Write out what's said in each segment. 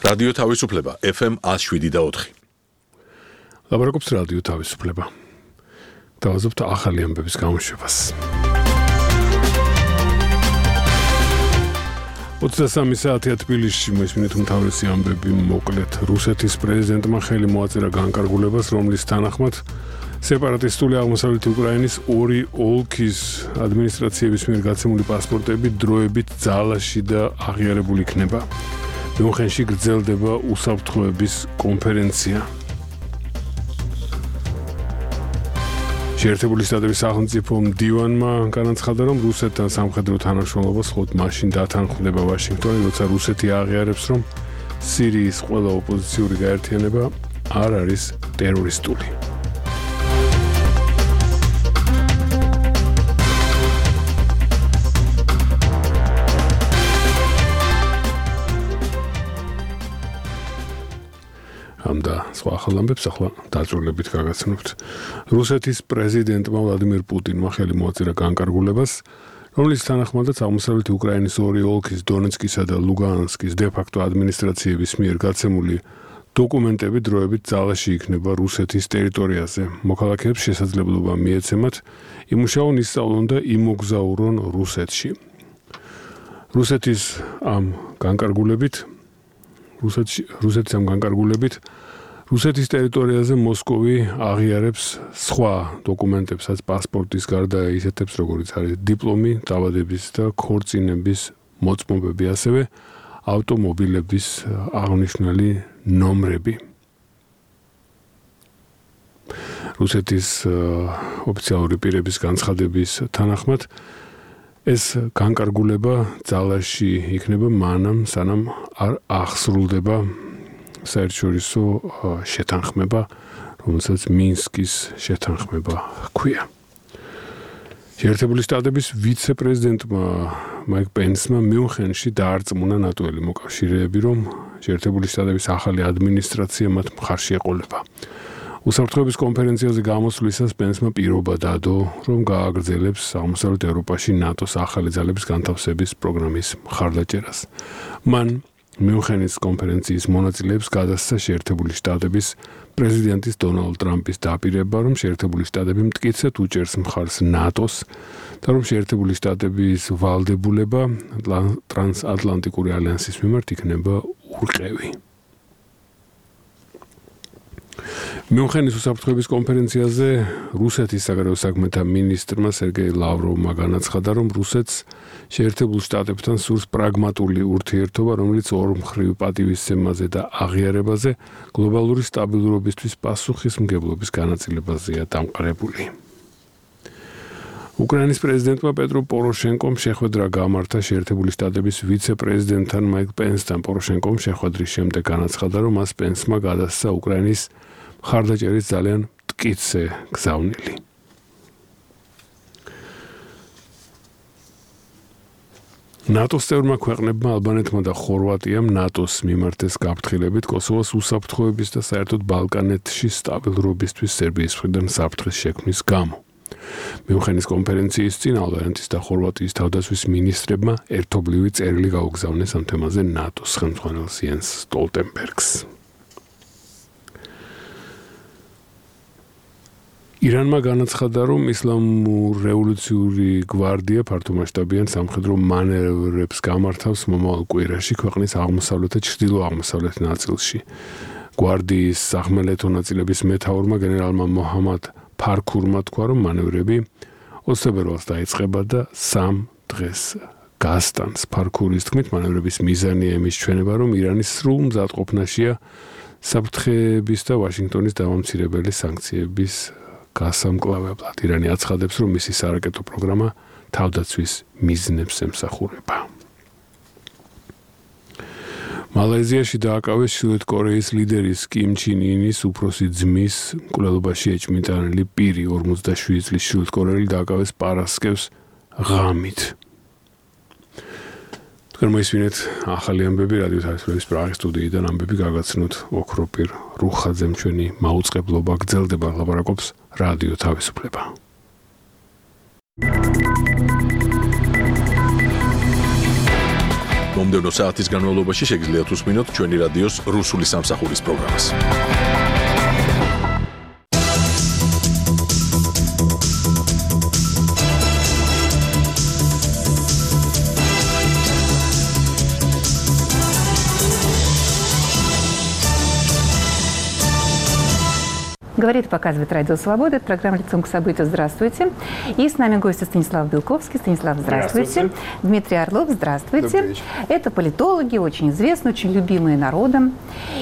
რადიო თავისუფლება FM 107.4. ლაპარაკობს რადიო თავისუფლება. დავაზობთ ახალი ამბების გამოშვებას. 23 საათია თბილისში მოისმინეთ უმთავრესი ამბები მოკლედ. რუსეთის პრეზიდენტმა ხელი მოაწერა განკარგულებას, რომლის თანახმად სეპარატისტული აღმოსავლეთ უკრაინის ორი ოლქის ადმინისტრაციების მიერ გაცემული პასპორტები დროებით ძალაში და აღიარებული იქნება. მიუნხენში გრძელდება უსაფრთხოების კონფერენცია. შეერთებული შტატების სახელმწიფო მდივანმა განაცხადა, რომ რუსეთთან სამხედრო თანამშრომლობა მხოლოდ მაშინ დათანხმდება ვაშინგტონი, როცა რუსეთი აღიარებს, რომ სირიის ყველა ოპოზიციური გაერთიანება არ არის ტერორისტული. ამდა სხვა ახალ ამბებს ახლა დაწვრილებით გაგაცნობთ. რუსეთის პრეზიდენტმა ვლადიმირ პუტინმა ხელი მოაწერა განკარგულებას, რომლის თანახმადაც აღმოსავლეთ უკრაინის ორი ოლქის დონეცკისა და ლუგანსკის დე-ფაქტო ადმინისტრაციების მიერ გაცემული დოკუმენტები დროებით ძალაში იქნება რუსეთის ტერიტორიაზე. მოქალაქეებს შესაძლებლობა მიეცემათ იმუშაონ, ისწავლონ და იმოგზაურონ რუსეთში. რუსეთის ამ განკარგულებით რუსეთის ტერიტორიაზე მოსკოვი აღიარებს სხვა დოკუმენტებსაც პასპორტის გარდა ისეთებს, როგორიც არის დიპლომი, დაბადების და ქორწინების მოწმობები, ასევე ავტომობილების აღნიშნული ნომრები. რუსეთის ოფიციალური პირების განცხადების თანახმად ეს განკარგულება ძალაში იქნება მანამ, სანამ არ აღსრულდება საერთაშორისო შეთანხმება, რომელსაც მინსკის შეთანხმება ჰქვია. შეერთებული შტატების ვიცე-პრეზიდენტმა მაიკ პენსმა მიუნხენში დაარწმუნა ნატოელი მოკავშირეები, რომ შეერთებული შტატების ახალი ადმინისტრაცია მათ მხარში ეყოლება. უსაფრთხოების კონფერენციაზე გამოსვლისას პენსმა პირობა დადო, რომ გააგრძელებს აღმოსავლეთ ევროპაში ნატოს ახალი ძალების განთავსების პროგრამის მხარდაჭერას. მან მიუნხენის კონფერენციის მონაწილეებს გადასცა შეერთებული შტატების პრეზიდენტის დონალდ ტრამპის დაპირება, რომ შეერთებული შტატები მტკიცედ უჭერს მხარს ნატოს და რომ შეერთებული შტატების ვალდებულება ტრანსატლანტიკური ალიანსის მიმართ იქნება ურყევი. მიუნხენის უსაფრთხოების კონფერენციაზე რუსეთის საგარეო საქმეთა მინისტრმა სერგეი ლავროვმა განაცხადა, რომ რუსეთს შეერთებულ შტატებთან სურს პრაგმატული ურთიერთობა, რომელიც ორმხრივ პატივისცემაზე და აღიარებაზე, გლობალური სტაბილურობისთვის პასუხისმგებლობის განაწილებაზეა დამყარებული. უკრაინის პრეზიდენტმა პეტრო პოროშენკომ შეხვედრა გამართა შეერთებული შტატების ვიცე-პრეზიდენტთან მაიკ პენსთან. პოროშენკომ შეხვედრის შემდეგ განაცხადა, რომ მას პენსმა გადასცა უკრაინის მხარდაჭერის ძალიან მტკიცე გზავნილი. ნატოს წევრმა ქვეყნებმა ალბანეთმა და ხორვატიამ ნატოს მიმართეს გაფრთხილებით კოსოვოს უსაფრთხოების და საერთოდ ბალკანეთში სტაბილურობისთვის სერბიის მხრიდან საფრთხის შექმნის გამო. მიუნხენის კონფერენციის წინ ალბანეთის და ხორვატიის თავდაცვის მინისტრებმა ერთობლივი წერილი გაუგზავნეს ამ თემაზე ნატოს ხელმძღვანელს იენს სტოლტენბერგს. ირანმა განაცხადა, რომ ისლამურ რევოლუციური გვარდია ფართომასშტაბიან სამხედრო მანევრებს გამართავს მომავალ კვირაში ქვეყნის აღმოსავლეთ და ჩრდილო-აღმოსავლეთ ნაწილში. გვარდიის სახმელეთო ნაწილების მეთაურმა გენერალმა მოჰამად ფარქურმა თქვა, რომ მანევრები 20 ფებრუარს დაიწყება და 3 დღეს გასტანს. ფარქურის თქმით, მანევრების მიზანია იმის ჩვენება, რომ ირანის სრულ მზადყოფნაშია საფრთხეების და ვაშინგტონის დამამცირებელი სანქციების გასამკლავებლად. ირანი აცხადებს, რომ მისი სარაკეტო პროგრამა თავდაცვის მიზნებს ემსახურება. მალაიზიაში დააკავეს ჩრდილოეთ კორეის ლიდერის კიმ ჩინ ინის უფროსი ძმის მკვლელობაში ეჭვმიტანილი პირი. 47 წლის ჩრდილოეთ კორეელი დააკავეს პარასკევს ღამით. თქვენ მოისმინეთ ახალი ამბები რადიო თავისუფლების პრაღის სტუდიიდან. ამბები გაგაცნოთ ოქროპირ რუხაძემ. ჩვენი მაუწყებლობა გრძელდება. ლაპარაკობს რადიო თავისუფლება. მომდევნო საათის განმავლობაში შეგიძლიათ უსმინოთ ჩვენი რადიოს რუსული სამსახურის პროგრამას. Говорит и показывает Радио Свобода. Это программа «Лицом к событию». Здравствуйте. И с нами гость Станислав Белковский. Станислав, здравствуйте. Дмитрий Орлов, здравствуйте. Это политологи, очень известные, очень любимые народом.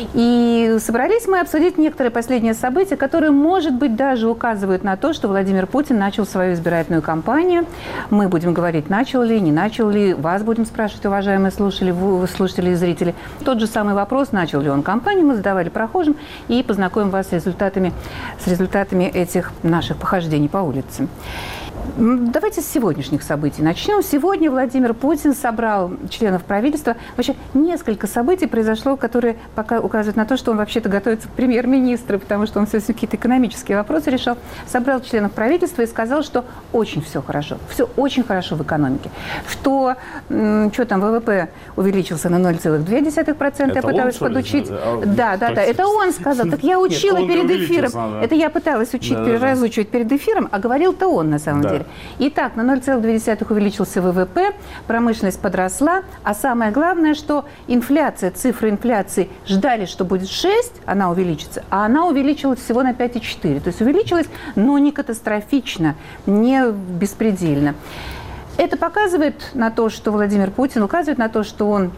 И собрались мы обсудить некоторые последние события, которые, может быть, даже указывают на то, что Владимир Путин начал свою избирательную кампанию. Мы будем говорить, начал ли, не начал ли. Вас будем спрашивать, уважаемые слушатели и зрители. Тот же самый вопрос, начал ли он кампанию, мы задавали прохожим и познакомим вас с результатами этих наших похождений по улице. Давайте с сегодняшних событий начнем. Сегодня Владимир Путин собрал членов правительства. Вообще несколько событий произошло, которые пока указывают на то, что он вообще-то готовится к премьер-министру, потому что он все какие-то экономические вопросы решал. Собрал членов правительства и сказал, что очень все хорошо. Все очень хорошо в экономике. Что там, ВВП увеличился на 0,2%. Я пыталась подучить. Да, это он сказал. Так я учила перед эфиром. Это я пыталась учить, разучивать перед эфиром, а говорил-то он на самом деле. Итак, на 0,2 увеличился ВВП, промышленность подросла, а самое главное, что инфляция, цифры инфляции ждали, что будет 6, она увеличится, а она увеличилась всего на 5,4. То есть увеличилась, но не катастрофично, не беспредельно. Это показывает на то, что Владимир Путин указывает на то, что он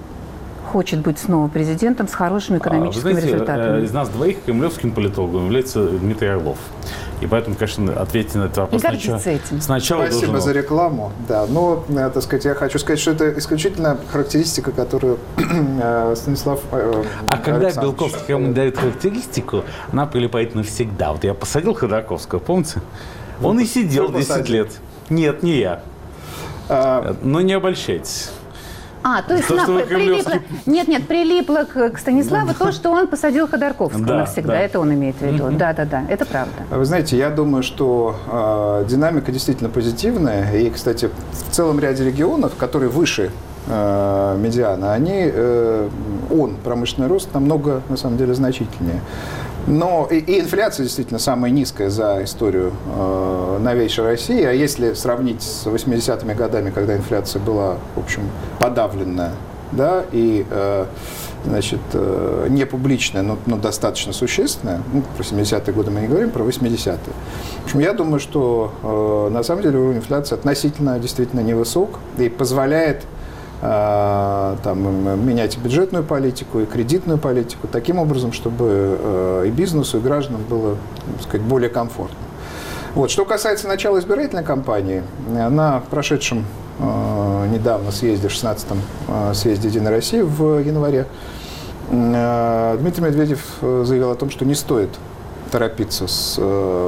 хочет быть снова президентом с хорошими экономическими результатами. Из нас двоих кремлевским политологом является Дмитрий Орлов. И поэтому, конечно, ответьте на этот вопрос сначала. Спасибо за рекламу. Да, но, так сказать, я хочу сказать, что это исключительно характеристика, которую Станислав когда Белковский кому дает характеристику, она прилипает навсегда. Вот я посадил Ходорковского, помните? Он и сидел 10 лет. Нет, не я. Но не обольщайтесь. То есть прилипло к Станиславу то, что он посадил Ходорковского навсегда. Да. Это он имеет в виду. Да, это правда. Вы знаете, я думаю, что динамика действительно позитивная. И, кстати, в целом ряде регионов, которые выше медиана, промышленный рост намного, на самом деле, значительнее. Но и инфляция действительно самая низкая за историю новейшей России. А если сравнить с 80-ми годами, когда инфляция была, в общем, подавленная, да, и, не публичная, но достаточно существенная, про 70-е годы мы не говорим, про 80-е. В общем, я думаю, что на самом деле уровень инфляции относительно действительно невысок и позволяет менять и бюджетную политику, и кредитную политику таким образом, чтобы и бизнесу, и гражданам было, так сказать, более комфортно. Что касается начала избирательной кампании, на прошедшем недавно съезде, 16-м съезде «Единой России» в январе, Дмитрий Медведев заявил о том, что не стоит торопиться с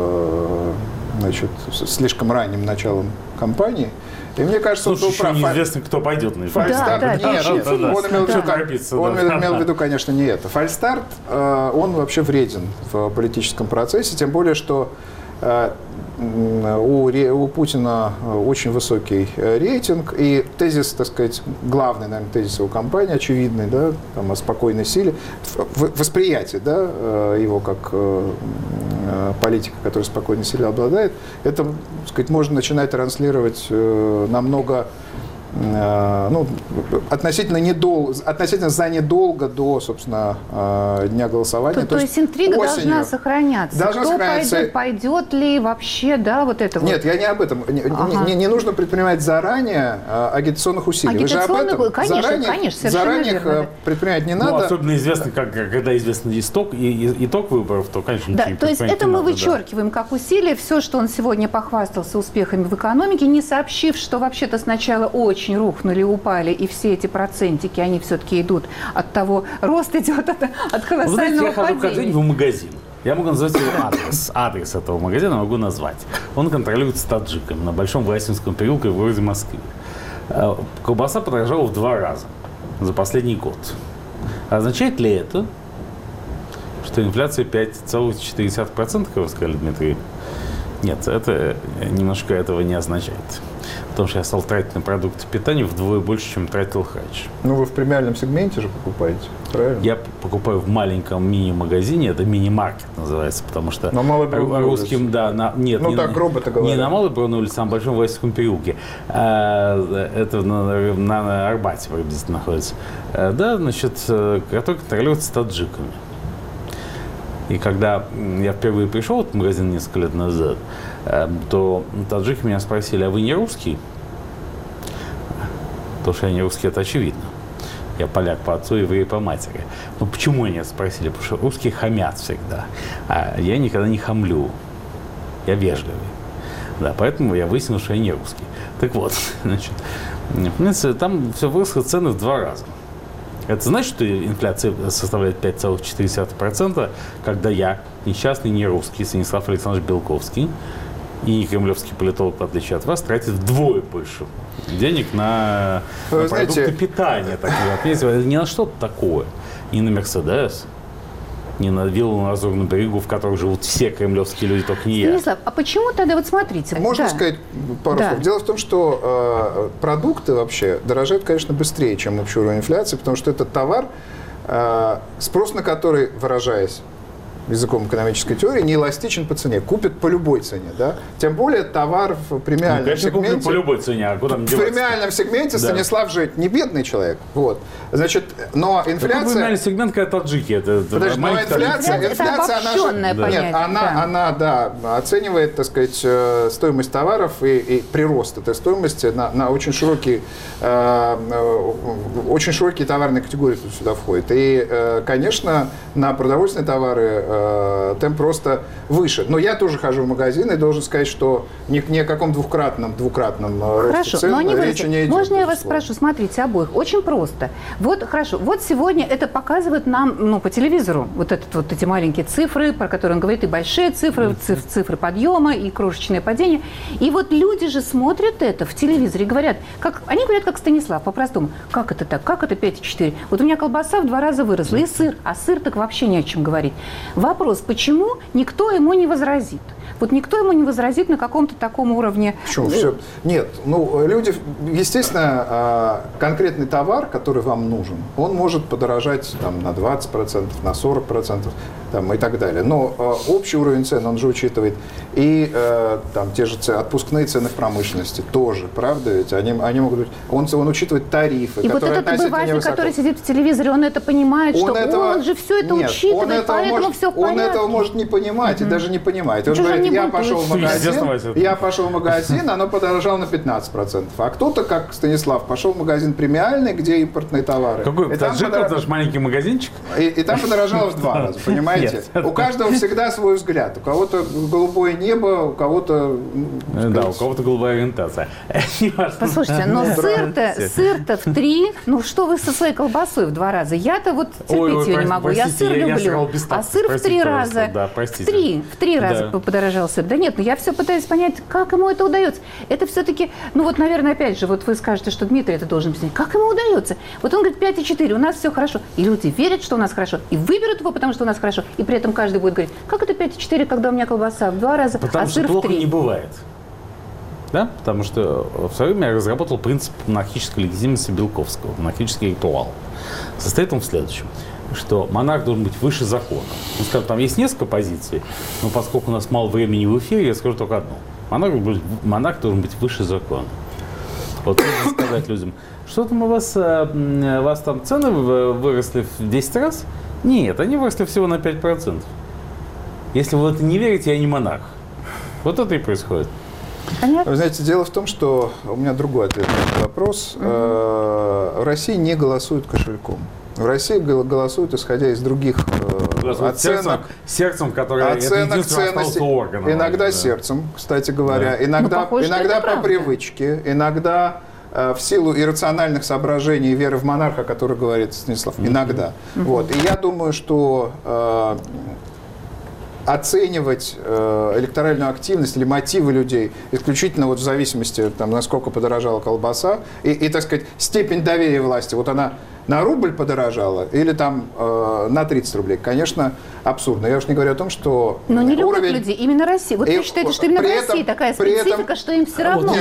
слишком ранним началом кампании. И мне кажется, он был прав. Неизвестно, кто пойдет на фальстарт. Он имел в виду, конечно, не это. Фальстарт, он вообще вреден в политическом процессе, тем более, что у Путина очень высокий рейтинг, и тезис, так сказать, главный, наверное, тезис его кампании, очевидный, да, о спокойной силе, восприятие, да, его как политика, который спокойной силой обладает, это, так сказать, можно начинать транслировать намного, относительно за недолго до, собственно, дня голосования. То есть интрига должна сохраняться. Пойдет ли вообще, да, вот это Нет, я не об этом. Не нужно предпринимать заранее агитационных усилий. Вы же об этом. Конечно, заранее предпринимать не надо. Особенно известно, когда известен итог выборов, то, конечно, да, то есть это мы вычеркиваем как усилие. Все, что он сегодня похвастался успехами в экономике, не сообщив, что вообще-то сначала очень рухнули, упали, и все эти процентики, они все-таки идут от того, рост идет от колоссального я хожу каждый день в магазин. Я могу назвать адрес этого магазина могу назвать. Он контролируется таджиками на Большом Власинском переулке в городе Москве. Колбаса подорожала в 2 раза за последний год. Означает ли это, что инфляция 5,4%, как вы сказали, Дмитрий, Нет, это немножко этого не означает. Потому что я стал тратить на продукты питания вдвое больше, чем тратил раньше. Ну, вы в премиальном сегменте же покупаете, правильно? Я покупаю в маленьком мини-магазине, это мини-маркет называется, потому что русским, да, нет, ну, так грубо-то говоря. Не на Малой Бронной улице, а на Большом Васильевском переулке. Это на Арбате приблизительно находится. Да, значит, который контролируется таджиками. И когда я впервые пришел в этот магазин несколько лет назад, то таджики меня спросили: а вы не русский? Потому что я не русский, это очевидно. Я поляк по отцу, еврей по матери. Ну, почему они спросили? Потому что русские хамят всегда. А я никогда не хамлю. Я вежливый. Да, поэтому я выяснил, что я не русский. Так вот, значит, там все выросло цены в 2 раза. Это значит, что инфляция составляет 5,4%, когда я, несчастный не русский, Станислав Александрович Белковский, и кремлевский политолог, в отличие от вас, тратит вдвое больше денег на продукты питания. Не на что-то такое. Не на Мерседес, не на виллу на Лазурном берегу, в которой живут все кремлевские люди, только не я. Станислав, а почему тогда, вот смотрите... Можно сказать пару слов? Дело в том, что продукты вообще дорожают, конечно, быстрее, чем общий уровень инфляции, потому что это товар, спрос на который, выражаясь языком экономической теории, не эластичен по цене. Купят по любой цене, да? Тем более товар в премиальном сегменте. Куплю по любой цене, а куда мне деваться? В премиальном сегменте Станислав же не бедный человек. Вот. Значит, но инфляция... Какой премиальный сегмент, когда таджики? Подожди, но инфляция, она оценивает, так сказать, стоимость товаров и прирост этой стоимости на очень широкие товарные категории сюда входят. И, конечно, на продовольственные товары темп просто выше. Но я тоже хожу в магазин и должен сказать, что ни о каком двукратном росте цен речи не идет. Можно я вас спрошу? Смотрите, обоих. Очень просто. Вот, хорошо. Вот сегодня это показывают нам по телевизору. Вот эти маленькие цифры, про которые он говорит, и большие цифры, цифры подъема, и крошечное падение. И вот люди же смотрят это в телевизоре и говорят, они говорят, как Станислав, по-простому. Как это так? Как это 5,4? Вот у меня колбаса в 2 раза выросла, и сыр. А сыр так вообще не о чем говорить. Вопрос, почему никто ему не возразит? Вот никто ему не возразит на каком-то таком уровне. Почему? Все. Нет, люди, естественно, конкретный товар, который вам нужен, он может подорожать на 20%, на 40% и так далее. Но общий уровень цен, он же учитывает и те же отпускные цены в промышленности тоже, правда? Ведь они могут быть... Он учитывает тарифы, и которые вот этот обыватель, который сидит в телевизоре, он это понимает, он же все это учитывает, поэтому все в порядке. Он этого может не понимать и даже не понимает. Он говорит, я пошел в магазин, оно подорожало на 15%. А кто-то, как Станислав, пошел в магазин премиальный, где импортные товары. Какой наш маленький магазинчик? И там подорожало в 2 раза, понимаете? У каждого всегда свой взгляд. У кого-то голубое небо, у кого-то... Да, у кого-то голубая ориентация. Послушайте, но сыр-то в 3, что вы со своей колбасой в 2 раза? Я-то вот терпеть ее не могу, я сыр люблю. А сыр в 3 раза, в 3 раза подорожал сыр. Да нет, я все пытаюсь понять, как ему это удается. Это все-таки, наверное, опять же, вот вы скажете, что Дмитрий это должен объяснить. Как ему удается? Вот он говорит 5,4, у нас все хорошо. И люди верят, что у нас хорошо, и выберут его, потому что у нас хорошо. И при этом каждый будет говорить, как это 5,4, когда у меня колбаса в 2 раза, а сыр в 3? Потому что плохо не бывает. Да? Потому что в свое время я разработал принцип монархической легитимности Белковского, монархический ритуал. Состоит он в следующем, что монарх должен быть выше закона. Скажем, там есть несколько позиций, но поскольку у нас мало времени в эфире, я скажу только одну. Монарх должен быть выше закона. Вот нужно сказать людям, что там у вас там цены выросли в 10 раз? Нет, они выросли всего на 5%. Если вы в это не верите, я не монарх. Вот это и происходит. Вы знаете, дело в том, что у меня другой ответ на этот вопрос. В России не голосуют кошельком. В России голосуют, исходя из других оценок. Сердцем, которое оценок ценностей. Иногда сердцем, кстати говоря. Да. Иногда по привычке. Иногда в силу иррациональных соображений и веры в монарха, о которой говорит Станислав. Иногда. Вот. И я думаю, что... оценивать электоральную активность или мотивы людей исключительно в зависимости, насколько подорожала колбаса и, так сказать, степень доверия власти. Вот она на рубль подорожало или там на 30 рублей, конечно, абсурдно. Я уж не говорю о том, что Но не любят уровень... люди именно России. Вот вы считаете, что именно в России такая специфика, что им все равно?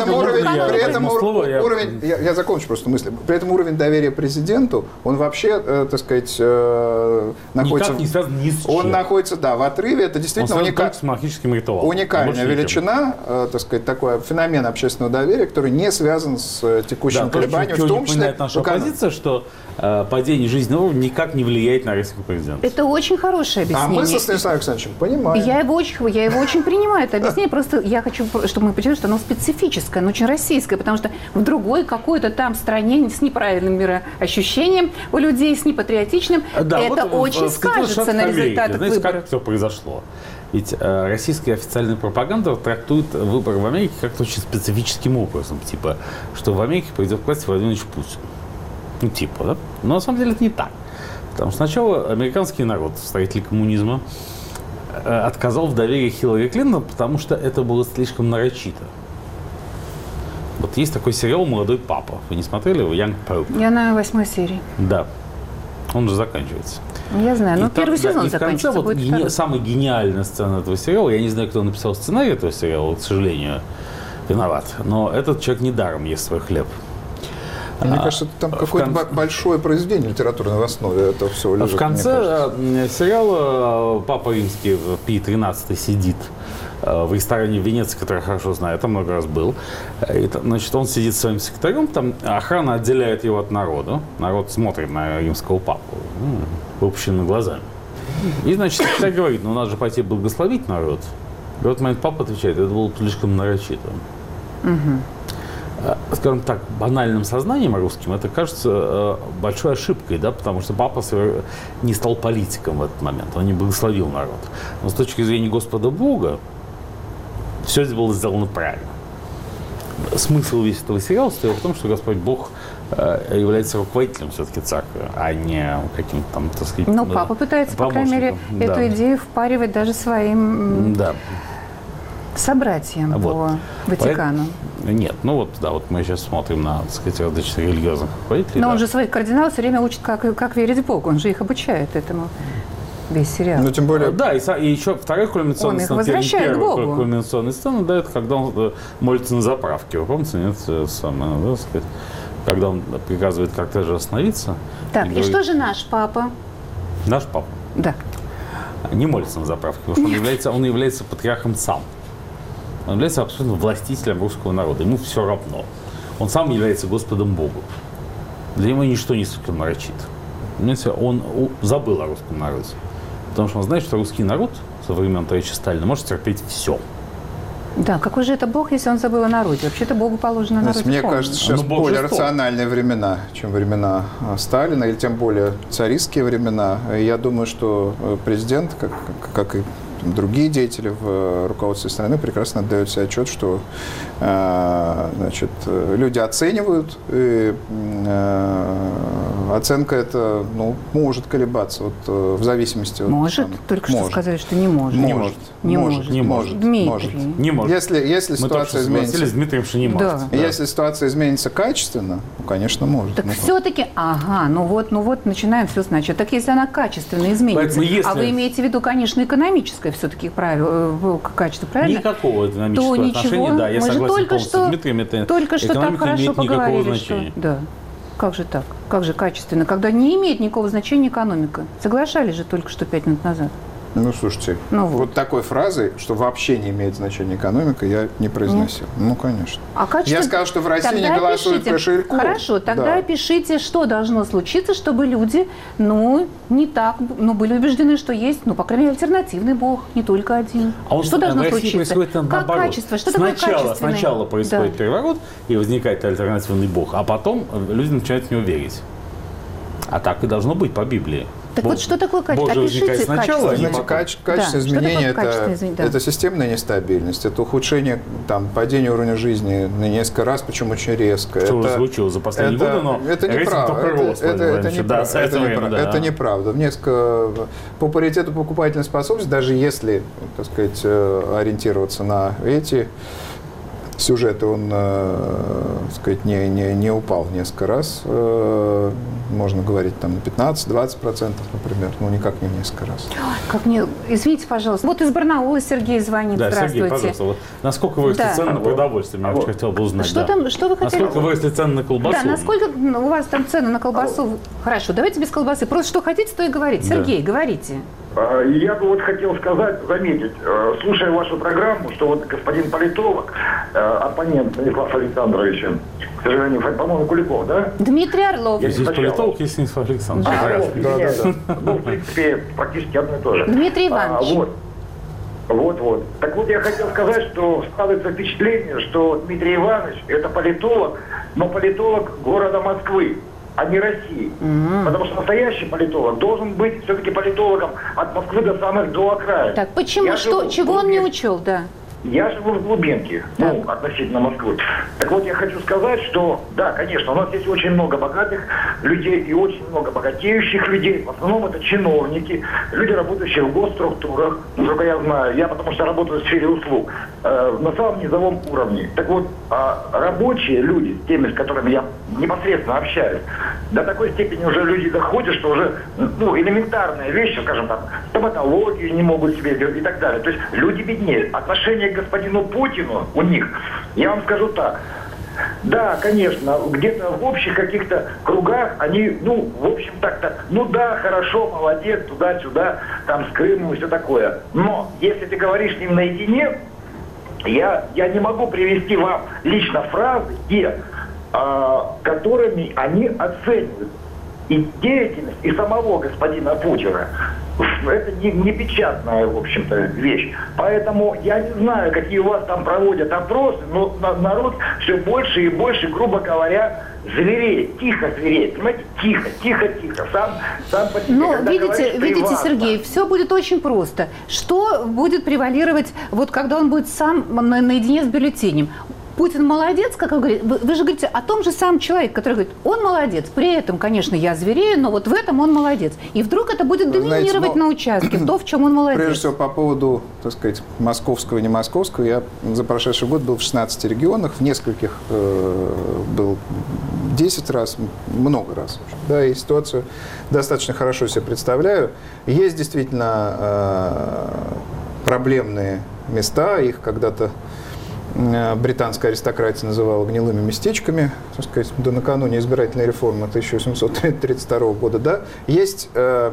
Я закончу просто мысль. При этом уровень доверия президенту, он вообще, так сказать, находится... Никак не связан ни с чем. Он находится, да, в отрыве. Это действительно уникальная величина, так сказать, такой феномен общественного доверия, который не связан с текущим колебанием, в том числе... Наша позиция, что падение жизненного уровня никак не влияет на российского президента. Это очень хорошее объяснение. А мы со Станиславом Александровичем понимаем. Я его очень принимаю, это объяснение. Просто я хочу, чтобы мы подчеркнули, что оно специфическое, оно очень российское, потому что в другой какой-то там стране с неправильным мироощущением у людей, с непатриотичным, да, это вот очень скажется на результатах выборов. выборов. Как все произошло? Ведь российская официальная пропаганда трактует выборы в Америке как-то очень специфическим образом. Типа, что в Америке придет к власти Владимир Ильич Путин. Ну, типа, да? Но на самом деле это не так. Потому что сначала американский народ, строители коммунизма, отказал в доверии Хиллари Клинтон, потому что это было слишком нарочито. Вот есть такой сериал «Молодой папа». Вы не смотрели его? Young Pope. Я на 8 серии. Да. Он же заканчивается. Я знаю, но первый сезон и заканчивается. в конце вот самая гениальная сцена этого сериала, я не знаю, кто написал сценарий этого сериала, к сожалению, виноват, но этот человек недаром ест свой хлеб. Мне кажется, там какое-то большое произведение литературное в основе этого всего лежит. В конце сериала папа римский Пий XIII сидит в ресторане в Венеции, который я хорошо знаю, я там много раз был. И, значит, он сидит своим секретарем, там охрана отделяет его от народа. Народ смотрит на римского папу выпущенными глазами. И, значит, секретарь говорит, ну, надо же пойти благословить народ. И в этот момент папа отвечает, это было слишком нарочито. Скажем так, банальным сознанием русским это кажется большой ошибкой, да, потому что папа не стал политиком в этот момент, он не благословил народ. Но с точки зрения Господа Бога, все это было сделано правильно. Смысл весь этого сериала стоит в том, что Господь Бог является руководителем все-таки церкви, а не каким-то там, так сказать, но папа пытается, по крайней мере, эту идею впаривать даже своим собратьям по Ватикану. Нет, ну вот, да, вот мы сейчас смотрим на, так сказать, различных религиозных руководителей. Но он же своих кардиналов все время учит, как верить в Бога, он же их обучает этому. Весь сериал. Ну, тем более... Да, и еще вторая кульминационная сцена, первая кульминационная сцена, да, это когда он молится на заправке. Вы помните, нет, самое, да, сказать, когда он приказывает кортежу остановиться. Так, и говорит, что же наш папа? Наш папа? Да. Не молится на заправке, потому что он является патриархом сам. Он является абсолютно властителем русского народа. Ему все равно. Он сам является Господом Богом. Для него ничто не слишком нарочит. Понимаете, он забыл о русском народе. Потому что он знает, что русский народ со времен товарища Сталина может терпеть все. Да, какой же это Бог, если он забыл о народе? Вообще-то Богу положено народу. Мне кажется, сейчас более рациональные времена, чем времена Сталина, или тем более царистские времена. Я думаю, что президент, как и другие деятели в руководстве страны, прекрасно отдают себе отчет, что значит, люди оценивают, и оценка эта может колебаться в зависимости от... Может? Только что сказали, что не может. Не может. Дмитрий. Не может. Если ситуация изменится... с Дмитрием, что не может. Да. Если ситуация изменится качественно, конечно, может. Так все-таки, ну вот, начинаем все значит. Так если она качественно изменится, а вы имеете в виду, конечно, экономическое все-таки качество, правильно? Никакого экономического отношения, да, я согласен полностью с Дмитрием, это только что так хорошо поговорили, что... Да. Как же так? Как же качественно? Когда не имеет никакого значения экономика. Соглашались же только что 5 минут назад. Ну, слушайте, вот такой фразой, что вообще не имеет значения экономика, я не произносил. Нет. Ну, конечно. Я сказал, что в России не голосуют по Шильку. Хорошо, тогда пишите, что должно случиться, чтобы люди, не так, были убеждены, что есть, по крайней мере, альтернативный Бог, не только один. Что должно случиться? Как качество? Что такое качественное? Сначала происходит переворот, и возникает альтернативный Бог, а потом люди начинают в него верить. А так и должно быть по Библии. Так вот, что такое качество? Опишите сначала. Качество изменения это системная нестабильность, это ухудшение, падение уровня жизни на несколько раз, причем очень резко. Что уже случилось за последние годы, но это неправда. Это неправда. По паритету покупательной способности, даже если, так сказать, ориентироваться на эти сюжета он, так сказать, не упал несколько раз. Можно говорить там на 15-20%, например, ну никак не несколько раз. Как мне... Извините, пожалуйста. Вот из Барнаула Сергей звонит. Да, Здравствуйте. Сергей, пожалуйста. Вот насколько выросли цены на продовольствие? Я очень хотел бы узнать. Что там, что вы хотели? Насколько выросли цены на колбасу? Да, насколько у вас там цены на колбасу? Хорошо, давайте без колбасы. Просто что хотите, то и говорите. Сергей, говорите. Я бы вот хотел сказать, заметить, слушая вашу программу, что вот господин политолог, оппонент Станислава Александровича, к сожалению, по-моему, Куликов, да? Дмитрий Орлов. Здесь политолог, есть Станислав Александрович. Ну, в принципе, практически одно и то же. Дмитрий Иванович. Вот. Так вот, я хотел сказать, что складывается впечатление, что Дмитрий Иванович – это политолог, но политолог города Москвы, а не России. Потому что настоящий политолог должен быть все-таки политологом от Москвы до окраин. Так, почему? Чего он не учел, да? Я живу в глубинке, относительно Москвы. Так вот, я хочу сказать, что, да, конечно, у нас здесь очень много богатых людей и очень много богатеющих людей. В основном это чиновники, люди, работающие в госструктурах, насколько я знаю. Я потому что работаю в сфере услуг на самом низовом уровне. Так вот, рабочие люди, с теми, с которыми я непосредственно общаюсь, до такой степени уже люди доходят, что уже элементарные вещи, скажем так, стоматологию не могут себе делать и так далее. То есть люди беднеют. Отношение к господину Путину у них, я вам скажу так, да, конечно, где-то в общих каких-то кругах они, в общем так-то, хорошо, молодец, туда-сюда, там с Крымом и все такое. Но если ты говоришь с ним наедине, я не могу привести вам лично фразы, которыми они оценивают и деятельность, и самого господина Путина. Это не печатная, в общем-то, вещь. Поэтому я не знаю, какие у вас там проводят опросы, но народ все больше и больше, грубо говоря, звереет, тихо звереет, понимаете, тихо. Сам по себе. Ну, видите, Сергей, все будет очень просто. Что будет превалировать, вот когда он будет сам наедине с бюллетенем? Путин молодец, как вы говорите. Вы же говорите о том же самом человеке, который говорит, он молодец. При этом, конечно, я зверею, но вот в этом он молодец. И вдруг это будет доминировать на участке, в то, в чем он молодец. Прежде всего, по поводу, так сказать, московского и не московского, я за прошедший год был в 16 регионах, в нескольких был 10 раз, много раз. Да, и ситуацию достаточно хорошо себе представляю. Есть действительно проблемные места, их когда-то британская аристократия называла гнилыми местечками, так сказать, до накануне избирательной реформы 1832 года. Да? Есть,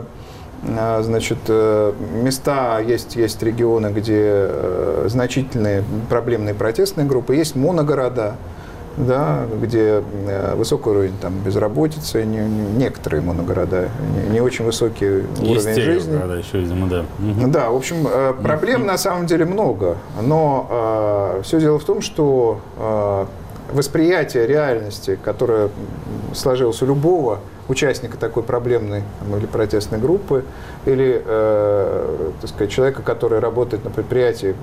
места, есть регионы, где значительные проблемные протестные группы, есть моногорода, да, где высокий уровень безработицы, некоторые моногорода, не очень высокий уровень жизни. Города еще, видимо, да. Да, в общем, проблем на самом деле много, но все дело в том, что восприятие реальности, которое сложилось у любого участника такой проблемной или протестной группы, или, так сказать, человека, который работает на предприятии,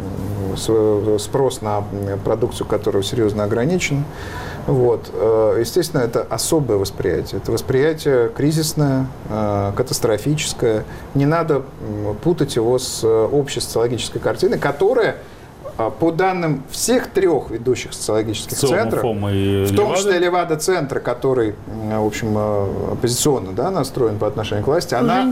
спрос на продукцию, которая серьезно ограничен. Вот. Естественно, это особое восприятие. Это восприятие кризисное, катастрофическое. Не надо путать его с общей социологической картиной, которая, по данным всех трех ведущих социологических центров, в том числе Левада-центра, который, в общем, оппозиционно, да, настроен по отношению к власти, она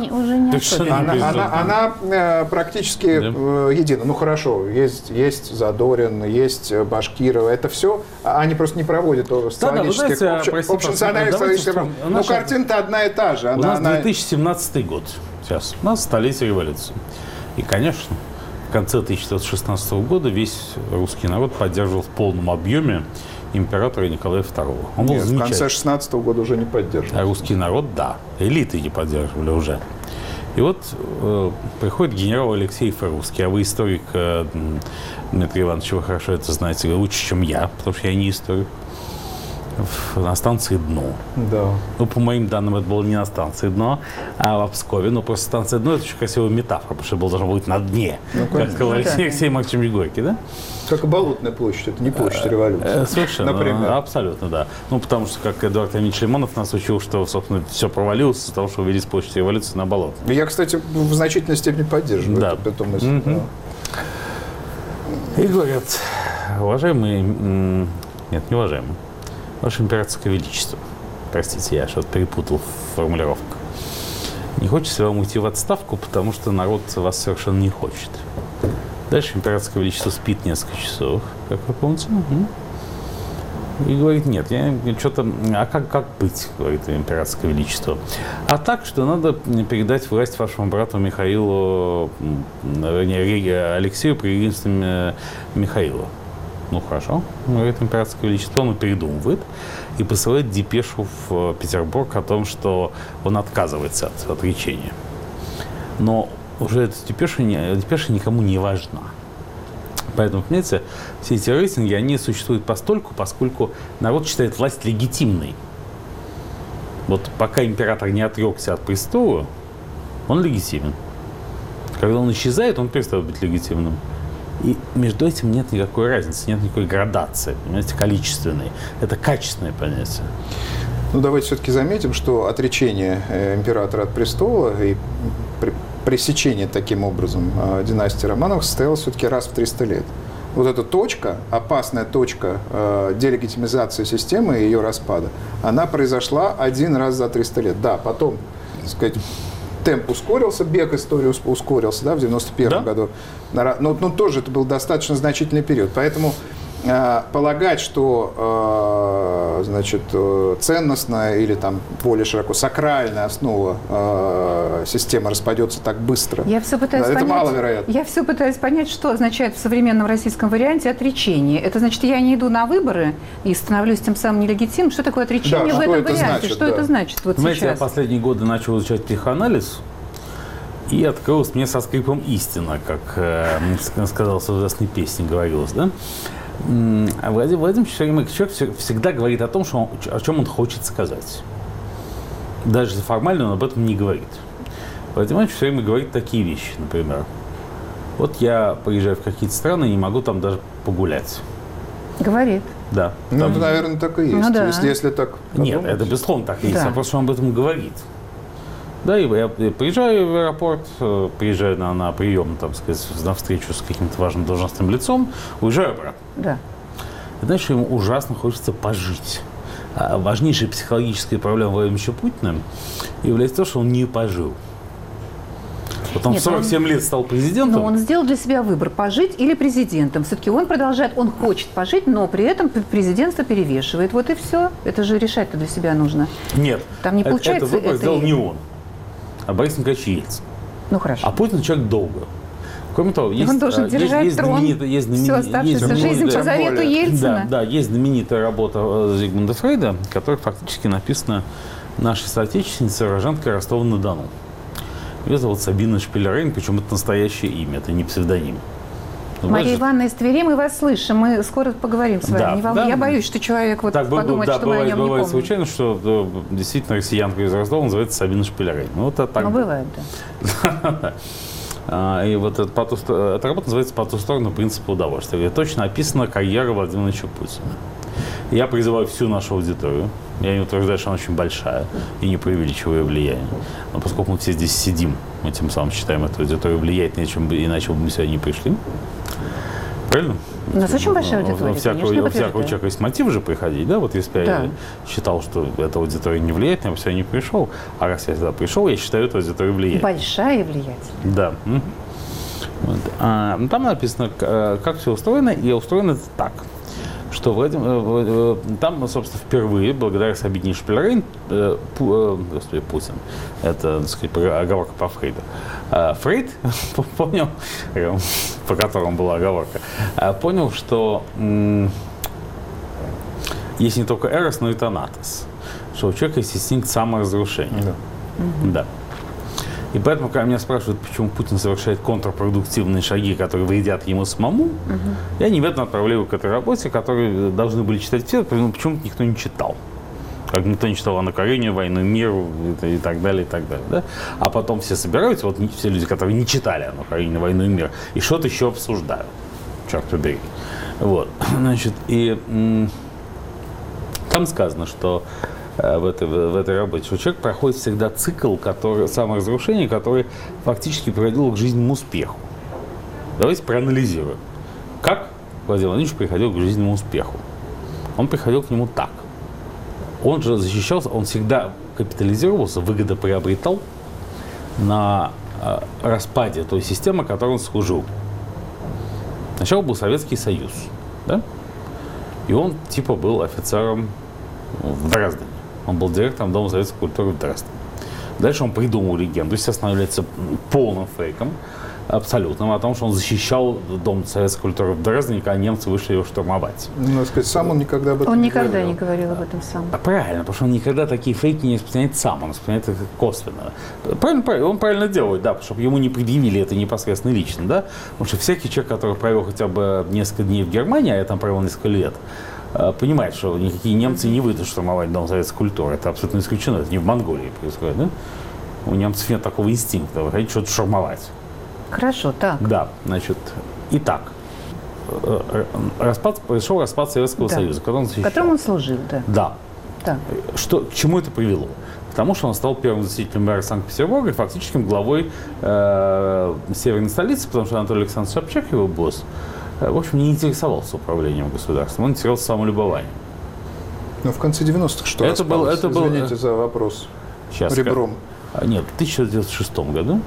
практически едина. Ну хорошо, есть Задорин, есть Башкирова, это все, они просто не проводят социологических, общенациональных социологических. Но картина-то одна и та же. У нас 2017 год сейчас, у нас столетие революции. И, конечно, в конце 1916 года весь русский народ поддерживал в полном объеме императора Николая II. Он был в конце 16 года уже не поддерживал. А русский народ, да. Элиты не поддерживали уже. И вот приходит генерал Алексей Фрусский, а вы историк, Дмитрий Иванович, вы хорошо это знаете, лучше, чем я, потому что я не историк. На станции «Дно». Да. Ну, по моим данным, это было не на станции «Дно», а в Пскове. Но просто станция «Дно» — это очень красивая метафора, потому что это должно быть на дне, как сказал Алексей Максимович Горький, да? Как и Болотная площадь, это не площадь революции. Совершенно, например. Абсолютно, да. Ну, потому что, как Эдуард Леонидович Лимонов нас учил, что, собственно, все провалилось из-за того, что увели с площади революции на Болотную. Я, кстати, в значительной степени поддерживаю эту мысль. И говорят, Уважаемый, нет, не уважаемый, Ваше Императорское Величество, простите, я что-то перепутал в формулировках. Не хочется вам уйти в отставку, потому что народ вас совершенно не хочет. Дальше Императорское Величество спит несколько часов, как вы помните. И говорит, нет, я что-то... А как быть, говорит Императорское Величество? А так, что надо передать власть вашему брату Михаилу, Алексею при единственном Михаилу. Ну, хорошо, говорит Императорское Величество, он передумывает и посылает депешу в Петербург о том, что он отказывается от отречения. Но уже эта депеша никому не важна. Поэтому, понимаете, все эти рейтинги, они существуют постольку, поскольку народ считает власть легитимной. Вот пока император не отрекся от престола, он легитимен. Когда он исчезает, он перестает быть легитимным. И между этим нет никакой разницы, нет никакой градации, понимаете, количественной. Это качественное понятие. Ну, давайте все-таки заметим, что отречение императора от престола и пресечение таким образом династии Романовых состоялось все-таки раз в 300 лет. Вот эта точка, опасная точка делегитимизации системы и ее распада, она произошла один раз за 300 лет. Да, потом, так сказать, темп ускорился, бег истории ускорился, да, в 91 году. Но тоже это был достаточно значительный период. Поэтому полагать, что значит, ценностная или там более широко сакральная основа системы распадется так быстро, я все пытаюсь это понять, маловероятно. Я все пытаюсь понять, что означает в современном российском варианте отречение. Это значит, я не иду на выборы и становлюсь тем самым нелегитимным. Что такое отречение в этом варианте? Значит, что это значит вот Знаете, сейчас? я последние годы начал изучать психоанализ, и открылась мне со скрипом истина, как сказал в известной песне, говорилось, да? А Владимир Владимирович человек всегда говорит о том, о чем он хочет сказать. Даже если формально он об этом не говорит. Владимир Владимирович все время говорит такие вещи, например. Вот я приезжаю в какие-то страны и не могу там даже погулять. Говорит. Да. Ну, Там... это, наверное, так и есть. Ну, да. Если так Нет, подумать. это безусловно так и есть. Да. А просто он об этом говорит. Да, и я приезжаю в аэропорт, приезжаю на прием, там, сказать, на встречу с каким-то важным должностным лицом, уезжаю обратно. Да. Знаешь, ему ужасно хочется пожить. А важнейшей психологической проблемой Владимира Путина является то, что он не пожил. Вот он в 47 лет стал президентом. Но он сделал для себя выбор, пожить или президентом. Все-таки он продолжает, он хочет пожить, но при этом президентство перевешивает. Вот и все. Это же решать-то для себя нужно. Нет, Там не получается. этот выбор сделал не он, а Борис Николаевич Ельцин. Ну хорошо. А Путин человек долго. Кроме того, есть, он должен держать трон всю оставшуюся жизнь по завету Ельцина. Да, есть знаменитая работа Зигмунда Фрейда, которая фактически написана нашей соотечественницей, уроженкой Ростова-на-Дону. Ее зовут Сабина Шпилерейн, причем это настоящее имя, это не псевдоним. Мария Ивановна из Твери, мы вас слышим, мы скоро поговорим с вами. Да, Не волнуйтесь. да. Я боюсь, что человек вот Так, подумает, что мы о нем не бывает помним. случайно, что действительно россиянка из Ростова называется Сабина Шпилерейн. Ну, это так. Ну, бывает, да. И вот эта работа называется «По ту сторону принципа удовольствия», где точно описана карьера Владимира Владимировича Путина. Я призываю всю нашу аудиторию, я не утверждаю, что она очень большая и не преувеличиваю влияние, но поскольку мы все здесь сидим, мы тем самым считаем эту аудиторию влиятельной, иначе бы мы сюда не пришли. Правильно? У нас очень большая аудитория, У всякого человека есть мотив же приходить, да? Вот если бы я считал, что эта аудитория не влиятельная, я бы сюда не пришел. А раз я сюда пришел, я считаю эту аудиторию влиятельной. Большая и влиятельная. Да. Вот. Там написано, как все устроено, и устроено это так, что там, собственно, впервые, благодаря Сабине Шпилерейн, Путин, это, так сказать, оговорка по Фрейду, Фрейд понял, по которому была оговорка, понял, что есть не только эрос, но и танатос, что у человека есть инстинкт саморазрушения. Да. И поэтому, когда меня спрашивают, почему Путин совершает контрпродуктивные шаги, которые вредят ему самому, я немедленно отправляю его к этой работе, которую должны были читать все, но почему-то никто не читал. Как никто не читал «Анну Каренину», «Войну и мир» и так далее, и так далее. Да? А потом все собираются, вот все люди, которые не читали «Анну Каренину», «Войну и мир», и что-то еще обсуждают. Черт побери. Вот. Значит, и там сказано, что в этой работе, что человек проходит всегда цикл саморазрушения, который фактически приводил к жизненному успеху. Давайте проанализируем. Как Владимир Владимирович приходил к жизненному успеху. Он приходил к нему так. Он же защищался, он всегда капитализировался, выгодоприобретал на распаде той системы, которой он служил. Сначала был Советский Союз, да? И он типа был офицером в Дрездене. Он был директором Дома советской культуры в Дрездене. Дальше он придумал легенду, естественно, является полным фейком, абсолютным, о том, что он защищал Дом советской культуры в Дрездене, когда немцы вышли его штурмовать. Надо сказать, сам он никогда об этом Он не никогда говорил. не говорил об этом сам. Правильно, потому что он никогда такие фейки не распространяет сам, он распространяет их косвенно. Правильно, он правильно делает, да, чтобы ему не предъявили это непосредственно лично, да, потому что всякий человек, который провел хотя бы несколько дней в Германии, а я там провел несколько лет, понимает, что никакие немцы не выйдут штурмовать Дом советской культуры, это абсолютно исключено, это не в Монголии происходит, да? У немцев нет такого инстинкта, выходить что-то штурмовать. Хорошо, так. Да, значит, итак, произошел распад Советского Союза, который он защищал. В котором он служил, да. Да. Так. К чему это привело? К тому, что он стал первым заместителем мэра Санкт-Петербурга и фактическим главой северной столицы, потому что Анатолий Александрович Собчак, его босс, в общем, не интересовался управлением государством, он интересовался самолюбованием. Но в конце 90-х что Это был- Извините за вопрос. Сейчас, Ребром. Нет, в 1996 году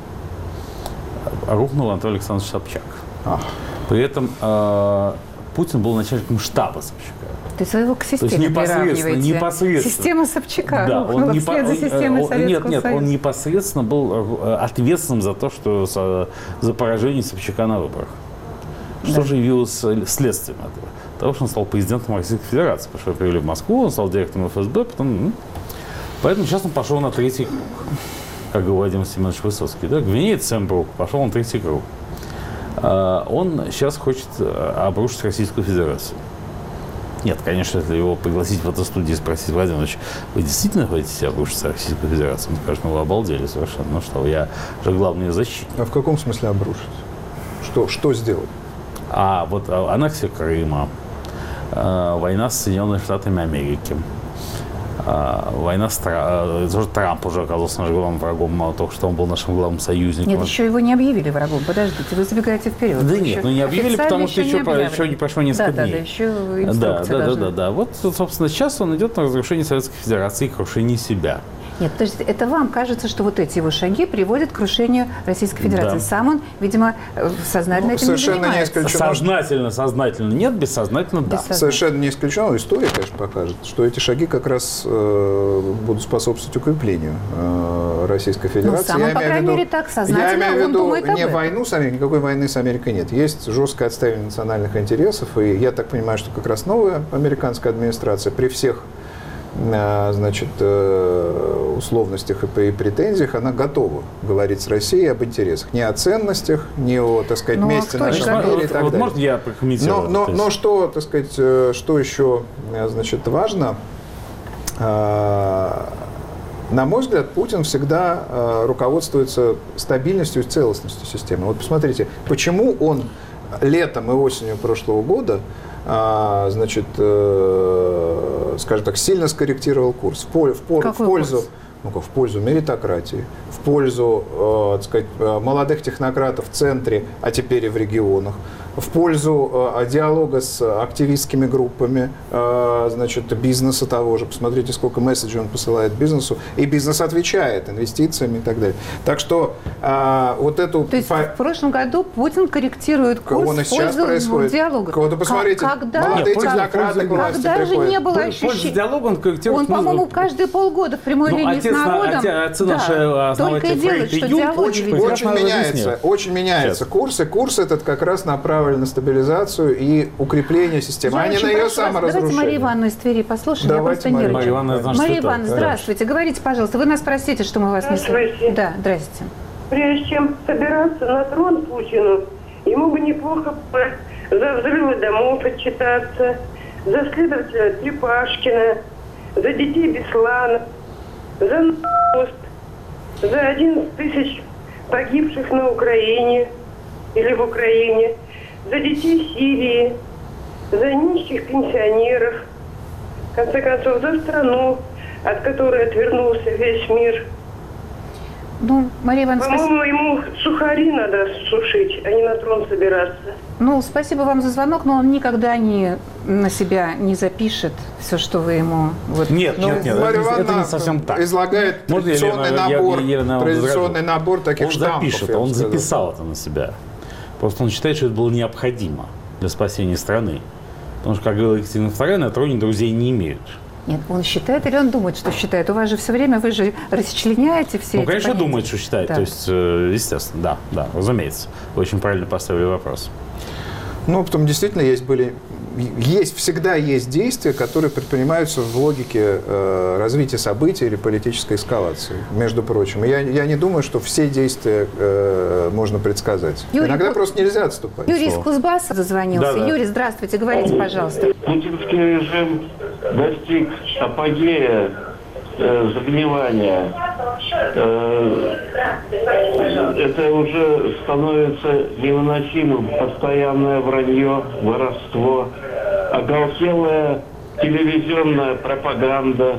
рухнул Анатолий Александрович Собчак. При этом Путин был начальником штаба Собчака. То есть вы его к системе непосредственно. Система Собчака. Да, он вслед за системой Советского нет, Союза. он непосредственно был ответственным за то, что за поражение Собчака на выборах. Что же явилось следствием этого? Того, что он стал президентом Российской Федерации. Потому что его привели в Москву, он стал директором ФСБ, потом... Поэтому сейчас он пошел на третий круг, как говорил Владимир Семенович Высоцкий. Да? Гвинеец Сэмбрук пошел на третий круг. Он сейчас хочет обрушить Российскую Федерацию. Нет, конечно, если его пригласить в эту студию и спросить: Владимир Ильич, вы действительно хотите обрушить Российскую Федерацию? Он скажет: ну вы обалдели совершенно. Ну что, я же главный ее защитник. А в каком смысле обрушить? Что сделать? А вот аннексия Крыма, война с Соединенными Штатами Америки, война с Трамп уже оказался нашим главным врагом, мало того, что он был нашим главным союзником. Нет, еще его не объявили врагом. Подождите, вы забегаете вперед. Да нет, не объявили, потому что еще не прошло несколько дней. Да, еще инструкция Да. Вот, собственно, сейчас он идет на разрушение Советской Федерации и крушение себя. Нет, подождите, это вам кажется, что вот эти его шаги приводят к крушению Российской Федерации. Да. Сам он, видимо, сознательно этим не занимается. Сознательно нет, бессознательно да. Совершенно не исключено. История, конечно, покажет, что эти шаги как раз будут способствовать укреплению Российской Федерации. Сам он, по крайней мере, так сознательно он думает об этом. Не войну с Америкой, никакой войны с Америкой нет. Есть жесткое отстаивание национальных интересов, и я так понимаю, что как раз новая американская администрация при всех условностях и претензиях, она готова говорить с Россией об интересах. Не о ценностях, не о, так сказать, месте нашем мире и так далее. Может, я прокомментирую? Но что, так сказать, что еще, значит, важно, на мой взгляд, Путин всегда руководствуется стабильностью и целостностью системы. Вот посмотрите, почему он летом и осенью прошлого года значит, скажем так, сильно скорректировал курс в пользу меритократии, в пользу, так сказать, молодых технократов в центре, а теперь и в регионах, в пользу диалога с активистскими группами, значит, бизнеса того же. Посмотрите, сколько месседжей он посылает бизнесу, и бизнес отвечает инвестициями и так далее. Так что вот эту... То есть в прошлом году Путин корректирует курс в пользу диалога. Кого-то посмотрите, молодые технократы к власти когда же приходят. не было ощущения... Он, по-моему, каждые полгода в прямой линии с народом... только и делает, что диалоги ведет. Очень меняется курс, и курс этот как раз направлен на стабилизацию и укрепление системы, а не на ее саморазрушение. Давайте Марию Ивановну из Твери послушаем. Давайте, я просто Мария Ивановна, Мария Ивановна, здравствуйте. Говорите, пожалуйста. Вы нас простите, что мы вас не слышим. Да, здрасте. Прежде чем собираться на трон Путину, ему бы неплохо за взрывы домов отчитаться, за следователя Трепашкина, за детей Беслана, за мост, за 11 тысяч погибших на Украине или в Украине, за детей Сирии, за нищих пенсионеров, в конце концов, за страну, от которой отвернулся весь мир. Ну, Мария Ивановна, спасибо. По-моему, ему сухари надо сушить, а не на трон собираться. Ну, спасибо вам за звонок, но он никогда на себя не запишет все, что вы ему... Вот. Нет, это не совсем так. Излагает традиционный набор таких штампов. Он запишет, он записал это на себя. Просто он считает, что это было необходимо для спасения страны. Потому что, как говорила Екатерина II, на троне друзей не имеют. Нет, он считает или он думает, что считает? У вас же все время, вы же расчленяете все эти конечно, понятия. думает, что считает. Да. То есть, естественно, да, разумеется. Вы очень правильно поставили вопрос. Ну, потом действительно всегда есть действия, которые предпринимаются в логике развития событий или политической эскалации, между прочим. И я не думаю, что все действия можно предсказать. Иногда просто нельзя отступать. Юрий из Кузбасса зазвонился. Да. Юрий, здравствуйте, говорите, пожалуйста. Путинский режим достиг апогея загнивания. Это уже становится невыносимым. Постоянное вранье, воровство, оголтелая телевизионная пропаганда.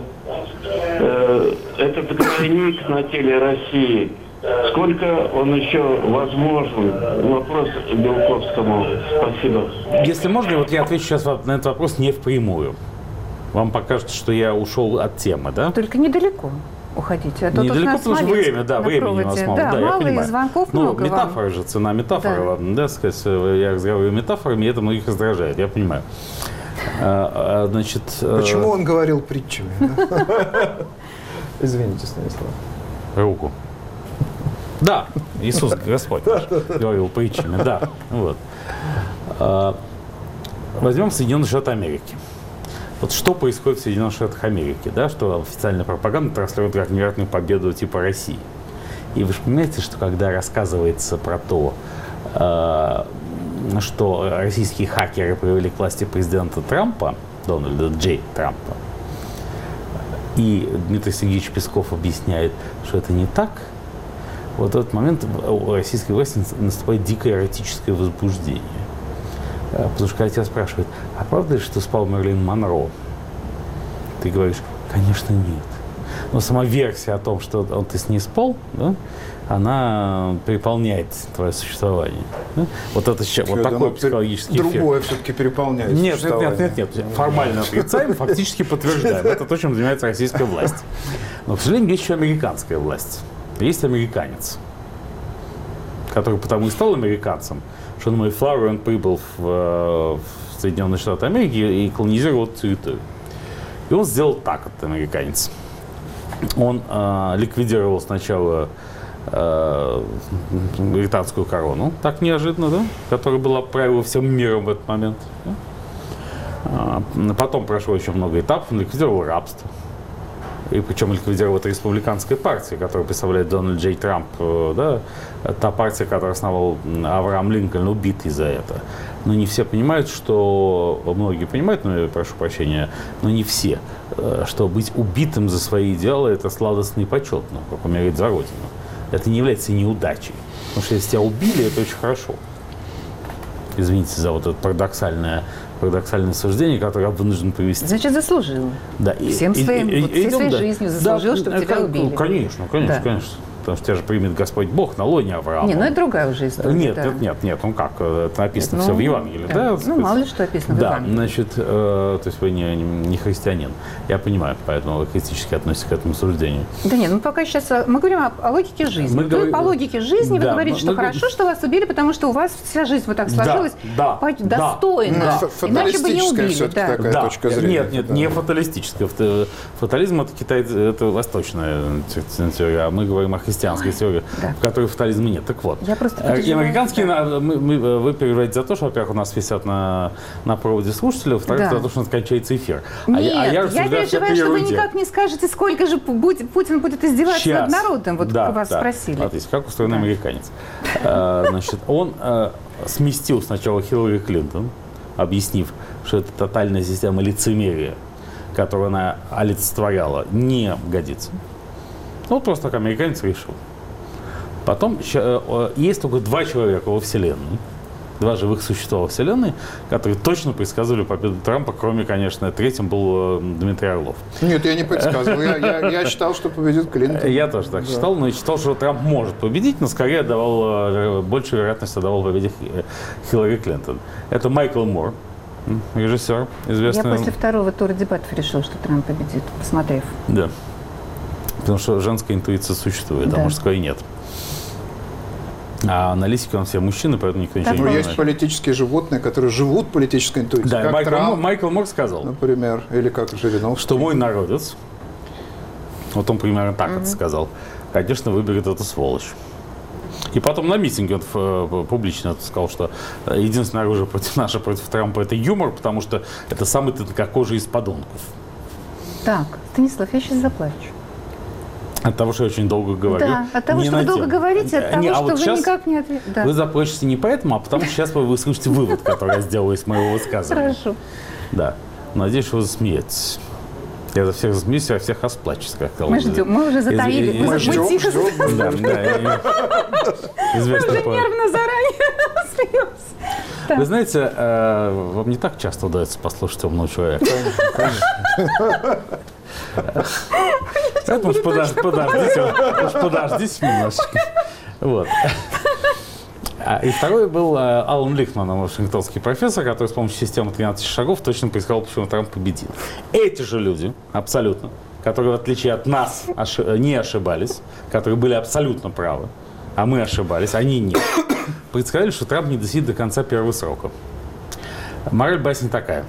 Этот двойник на теле России. Сколько он еще возможен? Вопрос Белковскому. Спасибо. Если можно, вот я отвечу сейчас на этот вопрос не впрямую. Вам покажется, что я ушел от темы, да? Только недалеко уходите. А то недалеко, тут потому что времени у нас мало. Да, я мало, понимаю. И звонков много метафора вам. же, цена метафоры, Да. ладно, да, сказать, я разговариваю метафорами, и это многих раздражает, я понимаю. Значит... Почему он говорил притчами? Извините, Станислав. Руку. Да, Иисус Господь наш говорил притчами, да. Вот. Возьмем Соединенные Штаты Америки. Вот что происходит в Соединенных Штатах Америки, да, что официальная пропаганда транслирует как невероятную победу типа России. И вы же понимаете, что когда рассказывается про то, что российские хакеры привели к власти президента Трампа, Дональда Джей Трампа, и Дмитрий Сергеевич Песков объясняет, что это не так, вот в этот момент у российской власти наступает дикое эротическое возбуждение. Потому что когда тебя спрашивают, а правда ли, что спал Мерлин Монро? Ты говоришь, конечно, нет. Но сама версия о том, что ты с ней спал, да, она переполняет твое существование. Да? Вот это вот такой психологический эффект. Другое все-таки переполняет существование. Нет. Формально отрицаем, фактически подтверждаем. Это то, чем занимается российская власть. Но, к сожалению, есть еще американская власть. Есть американец, который потому и стал американцем, что на Мэйфлауэр он прибыл в Соединенные Штаты Америки и колонизировал территорию. И он сделал так, этот американец. Он ликвидировал сначала британскую корону, так неожиданно, да, которая была правила всем миром в этот момент. Да? Потом прошло еще много этапов, он ликвидировал рабство. И причем ликвидировала это республиканская партия, которую представляет Дональд Джей Трамп, да, та партия, которую основал Авраам Линкольн, убитый за это. Но не все понимают, что... Многие понимают, но я прошу прощения, но не все, что быть убитым за свои идеалы – это сладостно и почетно, как умереть за Родину. Это не является неудачей. Потому что если тебя убили, это очень хорошо. Извините за вот это парадоксальное суждение, которое я вынужден привести. Значит, заслужил. Да. Всей своей жизнью заслужил, чтобы тебя убили. Конечно. Потому что тебя же примет Господь Бог на лоне Авраама. Не, ну это другая уже история. Нет. Он как? Это написано все в Евангелии, да? Мало ли что написано в Евангелии. Значит, то есть вы не христианин. Я понимаю, поэтому вы критически относитесь к этому суждению. Да нет, пока сейчас мы говорим о логике жизни. По логике жизни вы говорите, что хорошо, что вас убили, потому что у вас вся жизнь вот так сложилась достойно. Иначе бы не убили. Все-таки такая точка зрения. Нет, не фаталистическая. Фатализм – это восточная теория, а мы говорим о христианской теории, в которой фатализма нет. Так вот, американские вы переживаете за то, что, во-первых, у нас висят на проводе слушателя, во-вторых, за то, что у нас кончается эфир. Нет, я переживаю, что вы никак не скажете, сколько же Путин будет издеваться над народом. Вот вас спросили. Смотрите, как устроен американец. Значит, он сместил сначала Хиллари Клинтон, объяснив, что это тотальная система лицемерия, которую она олицетворяла, не годится. Ну, просто как американец решил. Потом есть только два человека во Вселенной, два живых существа во Вселенной, которые точно предсказывали победу Трампа, кроме, конечно, третьим был Дмитрий Орлов. Нет, я не предсказывал. Я считал, что победит Клинтон. Я тоже так считал, но я считал, что Трамп может победить, но скорее большую вероятность отдавал победе Хиллари Клинтон. Это Майкл Мор, режиссер, известный. Я после второго тура дебатов решил, что Трамп победит, посмотрев. Да. Потому что женская интуиция существует, а мужской нет. А аналитики у нас все мужчины, поэтому никто ничего не понимает. Есть политические животные, которые живут политической интуицией. Да, как Майкл Мор сказал, например, или как Жириновский, что мой народец, вот он примерно так это сказал, конечно, выберет эту сволочь. И потом на митинге он публично это сказал, что единственное оружие против Трампа – это юмор, потому что это самый тонкокожий из подонков. Так, Станислав, я сейчас заплачу. От того, что я очень долго говорю. Да, от того, что вы долго говорите, от того, что вы никак не ответите. Вы заплачете не поэтому, а потому что сейчас вы слышите вывод, который я сделал из моего высказывания. Хорошо. Да. Надеюсь, что вы засмеетесь. Я за всех засмеюсь, а всех расплачусь, как сказал. Мы ждем, мы уже затаили. Мы ждем. Да. Известно. Уже нервно заранее смеемся. Вы знаете, вам не так часто удается послушать умного человека. Поэтому подождите немножечко. Вот. И второй был Алан Лихман, вашингтонский профессор, который с помощью системы 13 шагов точно предсказал, почему Трамп победит. Эти же люди, абсолютно, которые, в отличие от нас, не ошибались, которые были абсолютно правы, а мы ошибались, они нет, предсказали, что Трамп не досидит до конца первого срока. Мораль басни такая,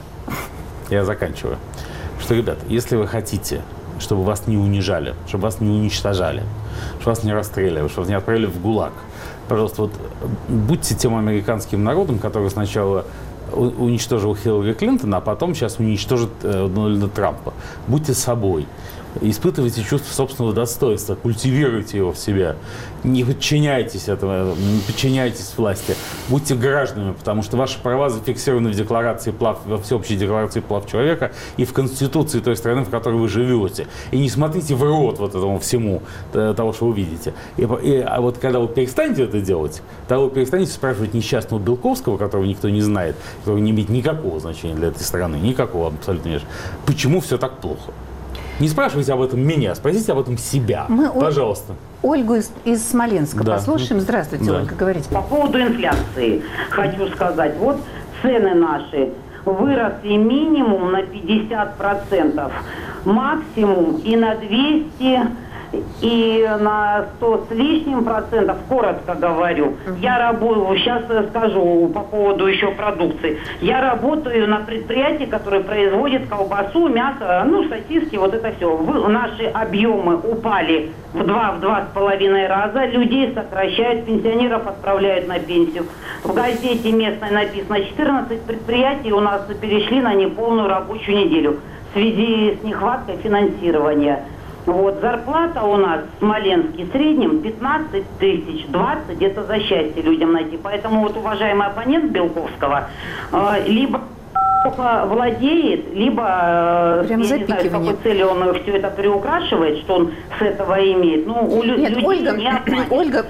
я заканчиваю, что, ребят, если вы хотите, чтобы вас не унижали, чтобы вас не уничтожали, чтобы вас не расстреливали, чтобы вас не отправили в ГУЛАГ, пожалуйста, вот будьте тем американским народом, который сначала уничтожил Хиллари Клинтон, а потом сейчас уничтожит Дональда Трампа. Будьте собой. Испытывайте чувство собственного достоинства, культивируйте его в себе. Не подчиняйтесь этому, не подчиняйтесь власти. Будьте гражданами, потому что ваши права зафиксированы в декларации во всеобщей декларации прав человека и в Конституции той страны, в которой вы живете. И не смотрите в рот вот этому всему, того, что вы видите. А вот когда вы перестанете это делать, тогда вы перестанете спрашивать несчастного Белковского, которого никто не знает, который не имеет никакого значения для этой страны, никакого абсолютно нет. Почему все так плохо? Не спрашивайте об этом меня, спросите об этом себя. Пожалуйста. Ольгу из Смоленска послушаем. Здравствуйте, Ольга, говорите. По поводу инфляции хочу сказать. Вот цены наши выросли минимум на 50%, максимум и на 200%. И на 100 с лишним процентов, коротко говорю, я работаю, сейчас скажу по поводу еще продукции, я работаю на предприятии, которое производит колбасу, мясо, сосиски, вот это все. Наши объемы упали в 2,5 раза, людей сокращают, пенсионеров отправляют на пенсию. В газете местной написано, 14 предприятий у нас перешли на неполную рабочую неделю в связи с нехваткой финансирования. Вот, зарплата у нас в Смоленске в среднем 15 тысяч, 20 это за счастье людям найти. Поэтому вот уважаемый оппонент Белковского либо владеет, либо я не знаю, с какой целью он все это приукрашивает, что он с этого имеет. Нет, Ольга,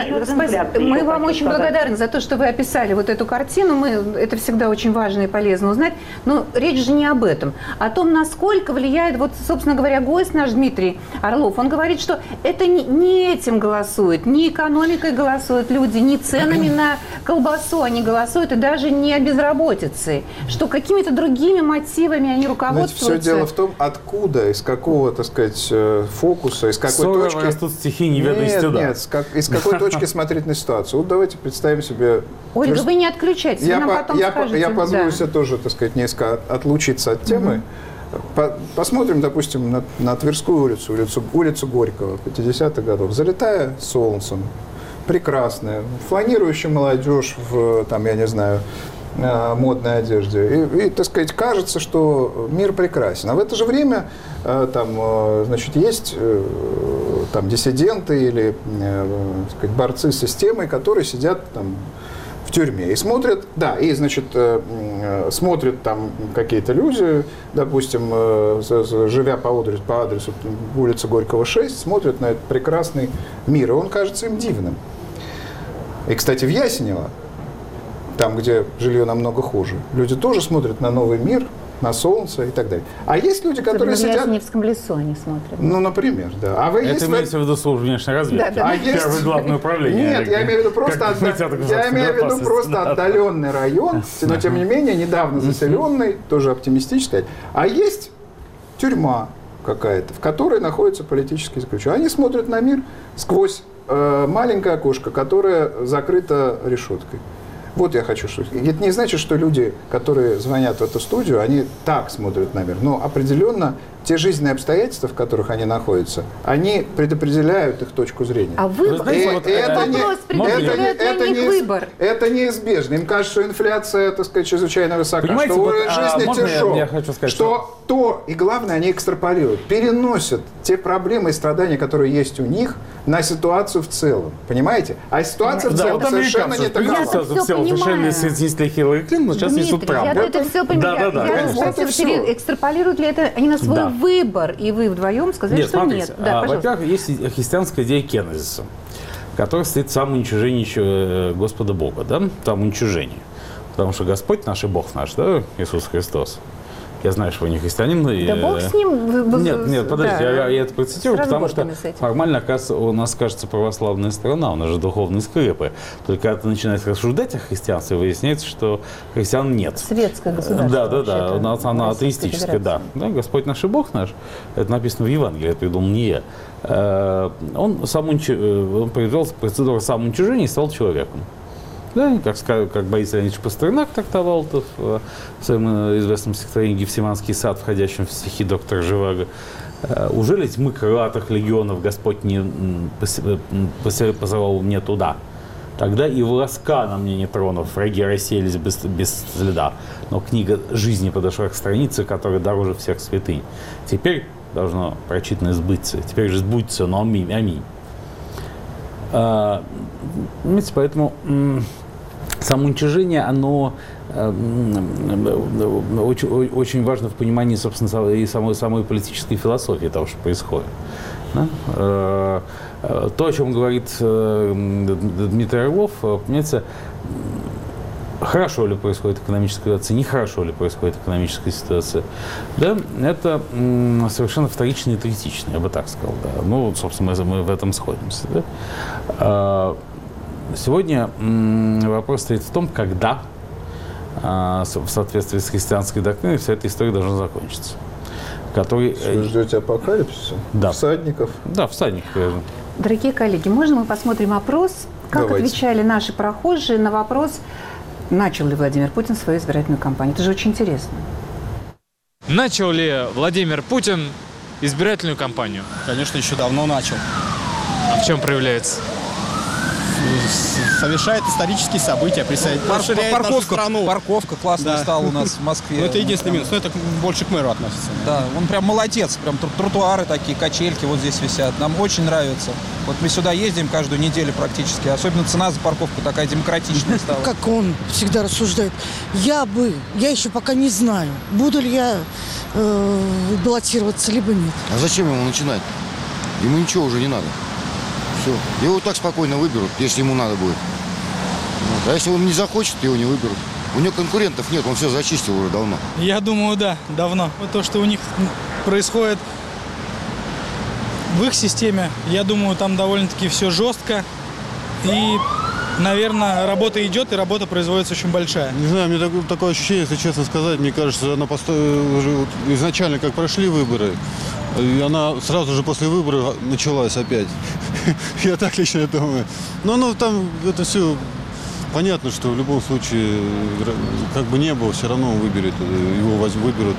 мы вам очень благодарны за то, что вы описали вот эту картину. Это всегда очень важно и полезно узнать. Но речь же не об этом. О том, насколько влияет, вот, собственно говоря, гость наш Дмитрий Орлов. Он говорит, что это не этим голосует, не экономикой голосуют люди, не ценами на колбасу они голосуют, и даже не о безработице. Что какими-то другими мотивами они руководствуются. Знаете, все дело в том, откуда, из какого, так сказать, фокуса, из какой точки... растут стихи неведомости. Нет, из какой точки смотреть на ситуацию. Вот давайте представим себе... Ольга, вы не отключайтесь, вы нам потом скажете. Я позволю себе тоже, так сказать, несколько отлучиться от темы. Посмотрим, допустим, на Тверскую улицу Горького 50-х годов. Залитая солнцем, прекрасная, фланирующая молодежь в, я не знаю, модной одежде. И, так сказать, кажется, что мир прекрасен. А в это же время есть диссиденты или так сказать, борцы с системой, которые сидят в тюрьме и смотрят, смотрят там какие-то люди, допустим, живя по адресу улицы Горького 6, смотрят на этот прекрасный мир, и он кажется им дивным. И, кстати, в Ясенево там, где жилье намного хуже. Люди тоже смотрят на новый мир, на солнце и так далее. А есть люди, которые сидят... В Ясеневском лесу они смотрят. Ну, например, да. А вы это имеется в виду служба внешней разведки? Да. А есть... Главное управление. Нет, я имею в виду просто, отдаленный район, но тем не менее недавно заселенный, тоже оптимистически сказать. А есть тюрьма какая-то, в которой находятся политические заключенные. Они смотрят на мир сквозь маленькое окошко, которое закрыто решеткой. Вот я хочу что. Это не значит, что люди, которые звонят в эту студию, они так смотрят на мир. Но определенно те жизненные обстоятельства, в которых они находятся, они предопределяют их точку зрения. А выбор? Это неизбежно. Им кажется, что инфляция, так сказать, чрезвычайно высока, понимаете, что уровень жизни тяжел, я хочу сказать, что то, и главное, они экстраполируют, переносят те проблемы и страдания, которые есть у них, на ситуацию в целом. Понимаете? А ситуация в целом совершенно не такова. Если Хиллари Клинтон, сейчас есть тут Трамп. Я это все понимаю. Экстраполируют ли это они на свой выбор? И вы вдвоем сказали, что нет. Во-первых, есть христианская идея кенезиса, которая стоит в самоуничижении Господа Бога, да? Самоуничижение. Потому что Господь наш и Бог наш, да, Иисус Христос. Я знаю, что вы не христианин. Да Бог с ним... Нет, подождите, я это процитирую, потому что формально, оказывается, у нас, кажется, православная страна, у нас же духовные скрепы. Только когда ты начинаешь рассуждать о христианстве, выясняется, что христиан нет. Светское государство. Да, у нас она атеистическая, да. Господь наш и Бог наш, это написано в Евангелии, это придумал не я. Он произвел процедуру самоуничижения и стал человеком. Да, как Борис Леонидович Пастернак трактовал это в своем известном стихотворении «Гефсиманский сад», входящем в стихи доктора Живаго. «Ужели тьмы крылатых легионов Господь не позовал мне туда? Тогда и волоска на мне не тронув, враги рассеялись без следа. Но книга жизни подошла к странице, которая дороже всех святынь. Теперь должно прочитано сбыться. Теперь же сбудется, но аминь». Понимаете, поэтому самоуничижение, оно очень важно в понимании, собственно, и самой политической философии того, что происходит. Да? То, о чем говорит Дмитрий Орлов, понимаете, хорошо ли происходит экономическая ситуация, нехорошо ли происходит экономическая ситуация, да, это совершенно вторично и третично, я бы так сказал. Да. Ну, собственно, мы в этом сходимся. Да. Сегодня вопрос стоит в том, когда, в соответствии с христианской доктриной, вся эта история должна закончиться. Вы ждете апокалипсиса? Да. Всадников? Да, всадников. Дорогие коллеги, можно мы посмотрим опрос? Как отвечали наши прохожие на вопрос, начал ли Владимир Путин свою избирательную кампанию? Это же очень интересно. Начал ли Владимир Путин избирательную кампанию? Конечно, еще давно начал. А в чем проявляется? Совершает исторические события, расширяет нашу страну. Парковка классная стала у нас в Москве. Ну, это единственный минус, но это больше к мэру относится. Да, он прям молодец, прям тротуары такие, качельки вот здесь висят. Нам очень нравится. Вот мы сюда ездим каждую неделю практически. Особенно цена за парковку такая демократичная стала. Как он всегда рассуждает. Я еще пока не знаю, буду ли я баллотироваться, либо нет. А зачем ему начинать? Ему ничего уже не надо. Все. Его так спокойно выберут, если ему надо будет. Вот. А если он не захочет, его не выберут. У него конкурентов нет, он все зачистил уже давно. Я думаю, да, давно. Вот то, что у них происходит в их системе, я думаю, там довольно-таки все жестко. И, наверное, работа идет, и работа производится очень большая. Не знаю, мне такое ощущение, если честно сказать, мне кажется, она уже изначально, как прошли выборы, и она сразу же после выборов началась опять. Я так лично думаю. Но там это все понятно, что в любом случае, как бы не было, все равно он выберет, его выберут.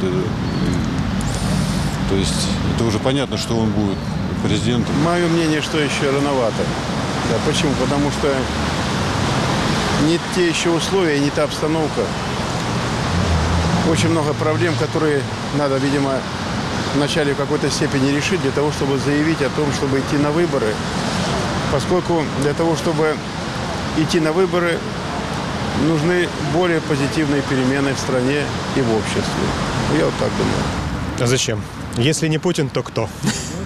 То есть это уже понятно, что он будет президентом. Мое мнение, что еще рановато. Да, почему? Потому что не те еще условия, не та обстановка. Очень много проблем, которые надо, видимо, вначале в какой-то степени решить для того, чтобы заявить о том, чтобы идти на выборы. Поскольку для того, чтобы идти на выборы, нужны более позитивные перемены в стране и в обществе. Я вот так думаю. А зачем? Если не Путин, то кто?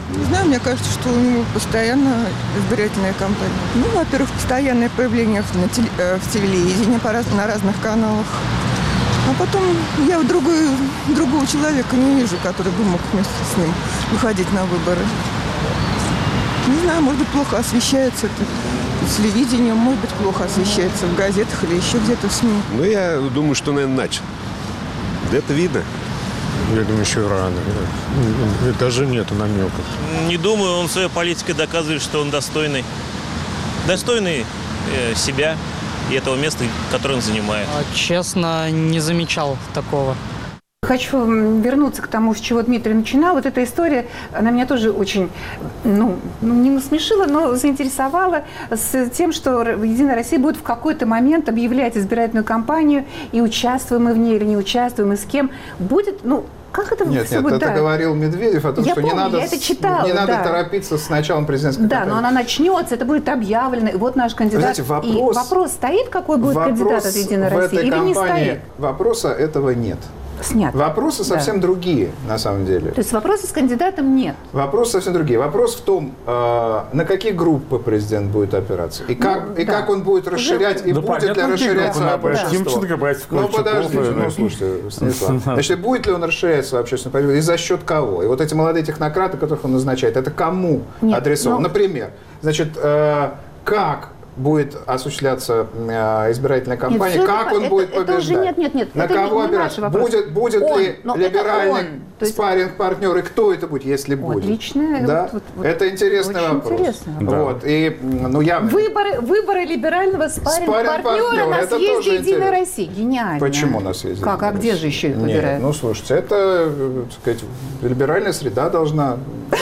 Не знаю, мне кажется, что у него постоянно избирательная кампания. Ну, во-первых, постоянное появление в телевидении на разных каналах. А потом я другого человека не вижу, который бы мог вместе с ним выходить на выборы. Не знаю, может быть, плохо освещается это телевидением, может быть, плохо освещается в газетах или еще где-то в СМИ. Ну, я думаю, что, наверное, начал. Это видно. Я думаю, еще рано. Даже нету намеков. Не думаю, он своей политикой доказывает, что он достойный. Достойный себя и этого места, которое он занимает. Честно, не замечал такого. Хочу вернуться к тому, с чего Дмитрий начинал. Вот эта история, она меня тоже очень, не насмешила, но заинтересовала с тем, что «Единая Россия» будет в какой-то момент объявлять избирательную кампанию, и участвуем мы в ней или не участвуем, и с кем. Будет, как это Нет, будет? это говорил Медведев о том, что помню, не надо, читала, не надо торопиться с началом президентской кампании. Да, но она начнется, это будет объявлено, и вот наш кандидат. Вы знаете, и вопрос стоит, какой будет кандидат от «Единой России», или не стоит? Вопроса этого нет. Снят. Вопросы совсем другие, на самом деле. То есть вопроса с кандидатом нет? Вопросы совсем другие. Вопрос в том, на какие группы президент будет опираться. И как он будет расширять, и будет ли расширять свое большинство. Ну, подождите, слушайте, Станислав. Значит, будет ли он расширять свою общественную политику, и за счет кого? И вот эти молодые технократы, которых он назначает, это кому адресовано? Например, значит, как будет осуществляться избирательная кампания, как он будет побеждать, на кого опираться, будет ли либеральный спарринг-партнер, и кто это будет, если будет. Отлично. Это интересный вопрос. Выборы либерального спарринг-партнера у нас есть в «Единой России». Гениально. Почему у нас есть? Как? А где же еще их выбирают? Слушайте, это, так сказать, либеральная среда должна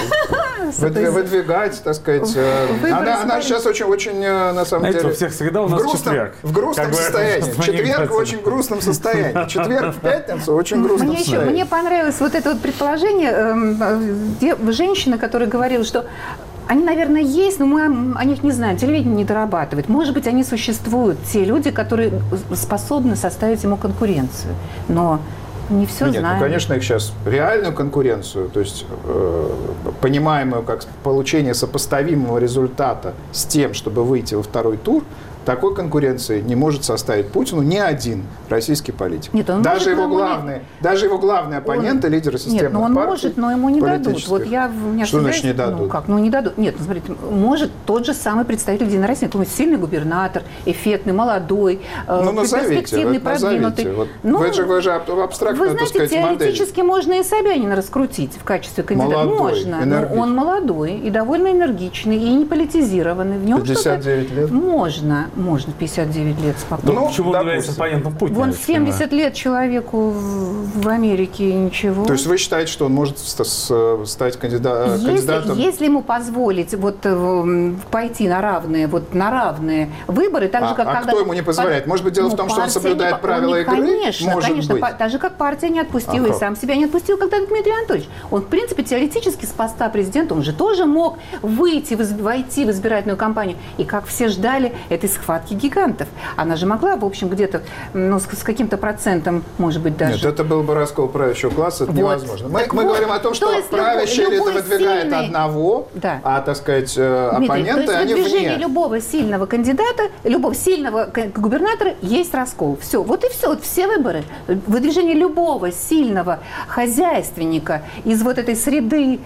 выдвигать, так сказать. Она сейчас очень, на самом деле, во всех средах у нас четверг. В грустном состоянии. Четверг в очень грустном состоянии. Четверг в пятницу в очень грустном состоянии. Мне понравилось вот это вот предположение женщины, которая говорила, что они, наверное, есть, но мы о них не знаем. Телевидение не дорабатывает. Может быть, они существуют, те люди, которые способны составить ему конкуренцию. Но не все знаем. Конечно, их сейчас реальную конкуренцию, то есть понимаемую как получение сопоставимого результата с тем, чтобы выйти во второй тур, такой конкуренции не может составить Путину ни один российский политик. Нет, даже его главные оппоненты, лидеры системных партий. Он может, но ему не дадут. Вот что значит не дадут? Не дадут. Нет, смотрите, может тот же самый представитель «Единой России», сильный губернатор, эффектный, молодой, перспективный, продвинутый. Вы же абстрактную, так сказать, модель. Теоретически можно и Собянина раскрутить в качестве кандидата. Можно, но он молодой и довольно энергичный, и не политизированный. В нем 59 лет? Можно 59 лет спокойно. Почему он является оппонентом Путина? Вон 70 лет человеку в Америке, ничего. То есть вы считаете, что он может стать кандидатом? Если ему позволить пойти на равные выборы, так же, как кто ему не позволяет? Может быть, дело в том, что он соблюдает правила игры? Конечно. Так же, как партия не отпустила, и сам себя не отпустил, когда Дмитрий Анатольевич. Он, в принципе, теоретически с поста президента, он же тоже мог войти в избирательную кампанию. И как все ждали этой схватки гигантов. Она же могла, в общем, где-то с каким-то процентом, может быть, даже... Нет, это был бы раскол правящего класса, это невозможно. Мы говорим о том, что правящая элита выдвигает одного, так сказать, оппоненты, они вне. В выдвижении любого сильного кандидата, любого сильного губернатора есть раскол. Все. Вот и все. Вот все выборы. Выдвижение любого сильного хозяйственника из вот этой среды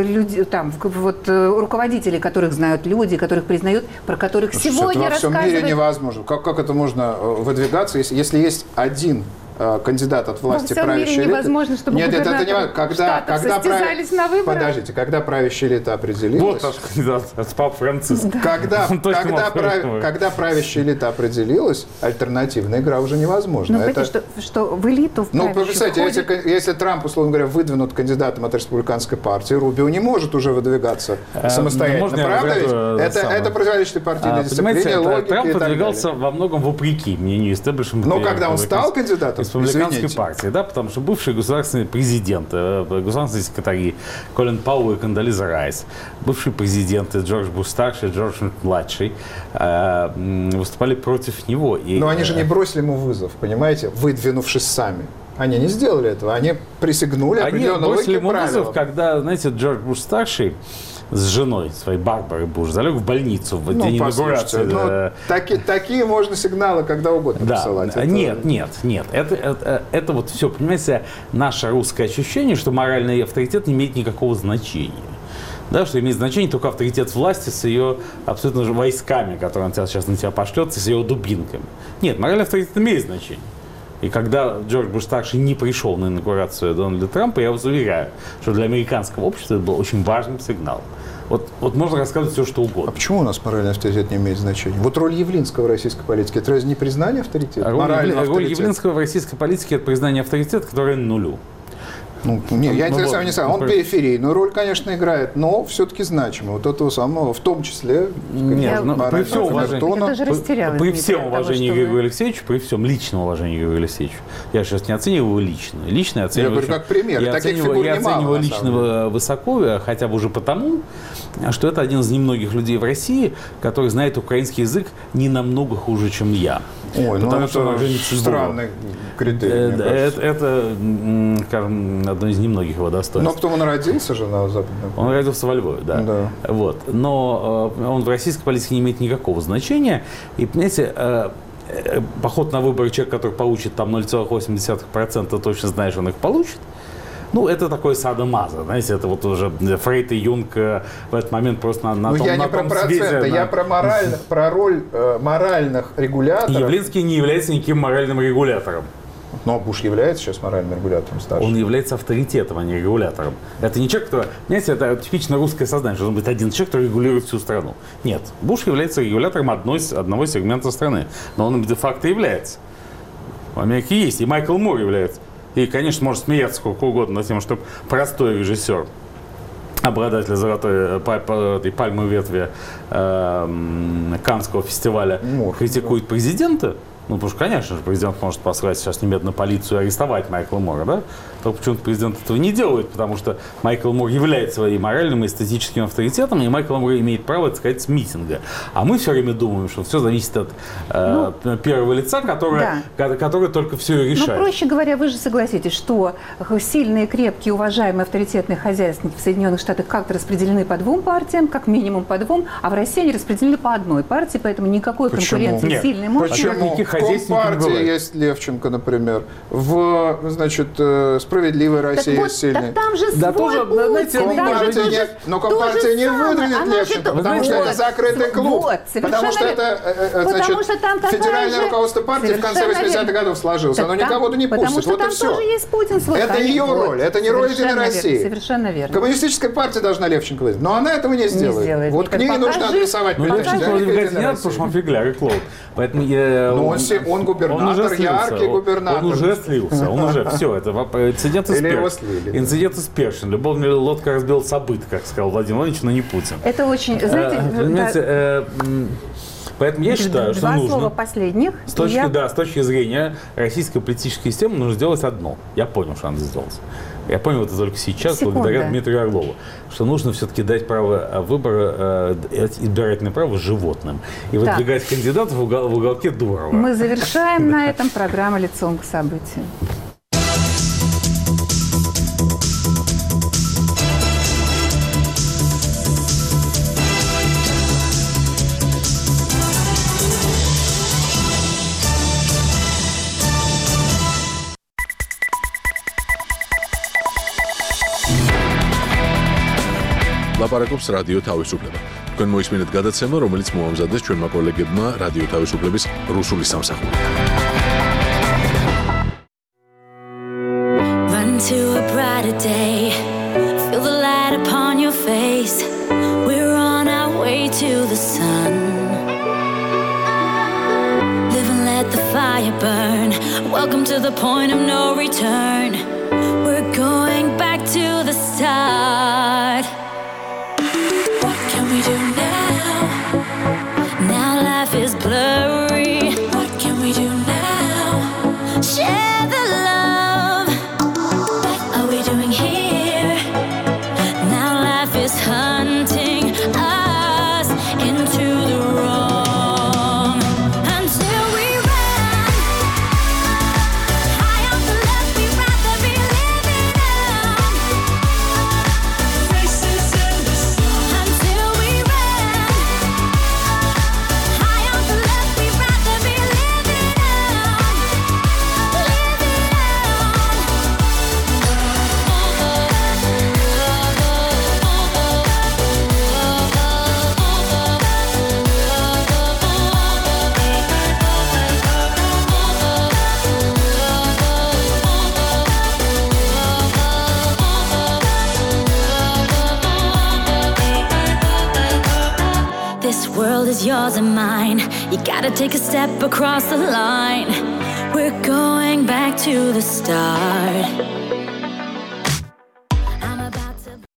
руководителей, которых знают люди, которых признают, про которых сегодня рассказывают. В мире невозможно. Как это можно выдвигаться, если есть один кандидат от власти правящей элиты? Невозможно, чтобы губернаторы штатов состязались на выборах. Подождите, когда правящая элита определилась... Вот наш кандидат, это Папа Франциск. Когда правящая элита определилась, альтернативная игра уже невозможна. Что в элиту в правящую представьте, если Трамп, условно говоря, выдвинут кандидатом от республиканской партии, Рубио не может уже выдвигаться самостоятельно. Правда ведь? Это противоречит партийной дисциплине, логике Трамп и так далее. выдвигался во многом вопреки мнению истеблишмента. Но когда он стал кандидатом, республиканской партии, потому что бывший государственный президент, государственный секретарь Колин Пауэлл и Кондолиза Райс, бывшие президенты Джордж Буш-старший и Джордж-младший выступали против него. Но они же не бросили ему вызов, понимаете, выдвинувшись сами. Они не сделали этого. Они присягнули определенной логике правилам. Когда, знаете, Джордж Буш-старший с женой своей Барбарой Буш залег в больницу в день инаугурации. Такие можно сигналы когда угодно посылать. Нет. Это вот все, понимаете, наше русское ощущение, что моральный авторитет не имеет никакого значения. Да, что имеет значение только авторитет власти с ее абсолютно же войсками, которые он сейчас на тебя пошлет, с ее дубинками. Нет, моральный авторитет имеет значение. И когда Джордж Буш-старший не пришел на инаугурацию Дональда Трампа, я вас уверяю, что для американского общества это был очень важным сигналом. Вот можно рассказывать все, что угодно. А почему у нас моральный авторитет не имеет значения? Вот роль Явлинского в российской политике – это разве не признание авторитета? Роль Явлинского в российской политике – это признание авторитета, которое нулю. Я интересован не сам. Он периферийную роль, конечно, играет, но все-таки значимый. Вот этого самого, в том числе, при всем уважении, при всем уважении к Григорию Алексеевичу, при всем личном уважении к Григорию Алексеевичу, я сейчас не оцениваю его лично. Лично я оцениваю. Я говорю, как пример. Я оцениваю личного высоко, хотя бы уже потому, что это один из немногих людей в России, который знает украинский язык не намного хуже, чем я. Потому что он странный критерий. Это, скажем, одно из немногих его достоинств. Но потом он родился же на Западе. Он родился во Львове, да. Вот. Но он в российской политике не имеет никакого значения. И, понимаете, поход на выборы человек, который получит там 0,8%, точно знает, что он их получит. Это такой садо-мазо, знаете, это вот уже Фрейд и Юнг в этот момент просто на том свете. Я не про проценты, я про роль моральных регуляторов. Явлинский не является никаким моральным регулятором. Но Буш является сейчас моральным регулятором старшим. Он является авторитетом, а не регулятором. Это не человек, который... Понимаете, это типично русское сознание, что должен быть один человек, который регулирует всю страну. Нет, Буш является регулятором одного сегмента страны. Но он де-факто является. В Америке есть, и Майкл Мур является. И, конечно, может смеяться сколько угодно над тем, что простой режиссер, обладатель золотой пальмовой ветви Каннского фестиваля, критикует президента. Потому что, конечно же, президент может послать сейчас немедленно полицию и арестовать Майкла Мура, да? Только почему-то президент этого не делает, потому что Майкл Мур является своим моральным и эстетическим авторитетом, и Майкл Мур имеет право, так сказать, с митинга. А мы все время думаем, что все зависит от первого лица, который только все и решает. Проще говоря, вы же согласитесь, что сильные, крепкие, уважаемые, авторитетные хозяйственники в Соединенных Штатах как-то распределены по двум партиям, как минимум по двум, а в России они распределены по одной партии, поэтому никакой конкуренции сильной мощи. В Компартии есть Левченко, например. В, Справедливой России есть сильный. Так там же свой путь. Но Компартия не выдвинет Левченко, потому что это закрытый клуб. Потому что это федеральное руководство партии в конце 80-х годов сложилось. Оно никого не пустит. Потому что там тоже есть Путин. Это ее роль, это не роль Единой России. Совершенно верно. Коммунистическая партия должна Левченко выдвинуть, но она этого не сделает. Вот к ней нужно адресовать. Левченко выдвигать не надо, потому что он фигляр и клоун. Поэтому он губернатор, яркий губернатор. Он уже слился, все, это инцидент из Першин. Любовная лодка разбила событ, как сказал Владимир Владимирович, но не Путин. Это очень, знаете, поэтому я считаю, что нужно... Два слова последних. С точки зрения российской политической системы нужно сделать одно. Я понял, что надо сделать. Я понял это только сейчас, благодаря Дмитрию Орлову, что нужно все-таки дать право выбора, избирательное право животным. И выдвигать кандидатов в уголке Дурова. Мы завершаем на этом программу «Лицом к событию». ლაპარაკობს რადიო თავისუფლება. თქვენ მოისმინეთ გადაცემა, რომელიც მოამზადეს ჩვენმა კოლეგებმა რადიო თავისუფლების რუსული სამსახური. Run to a brighter day. Feel the light upon your face. We're on our way to the sun. Live and let the fire burn. Welcome to the point of no return. We're going back to the start. What can we do now? Now life is blurry. What can we do now? Share the love. What are we doing here? Now life is hunting us into the wrong. Until we run high off the left we world is yours and mine. You gotta take a step across the line. We're going back to the start.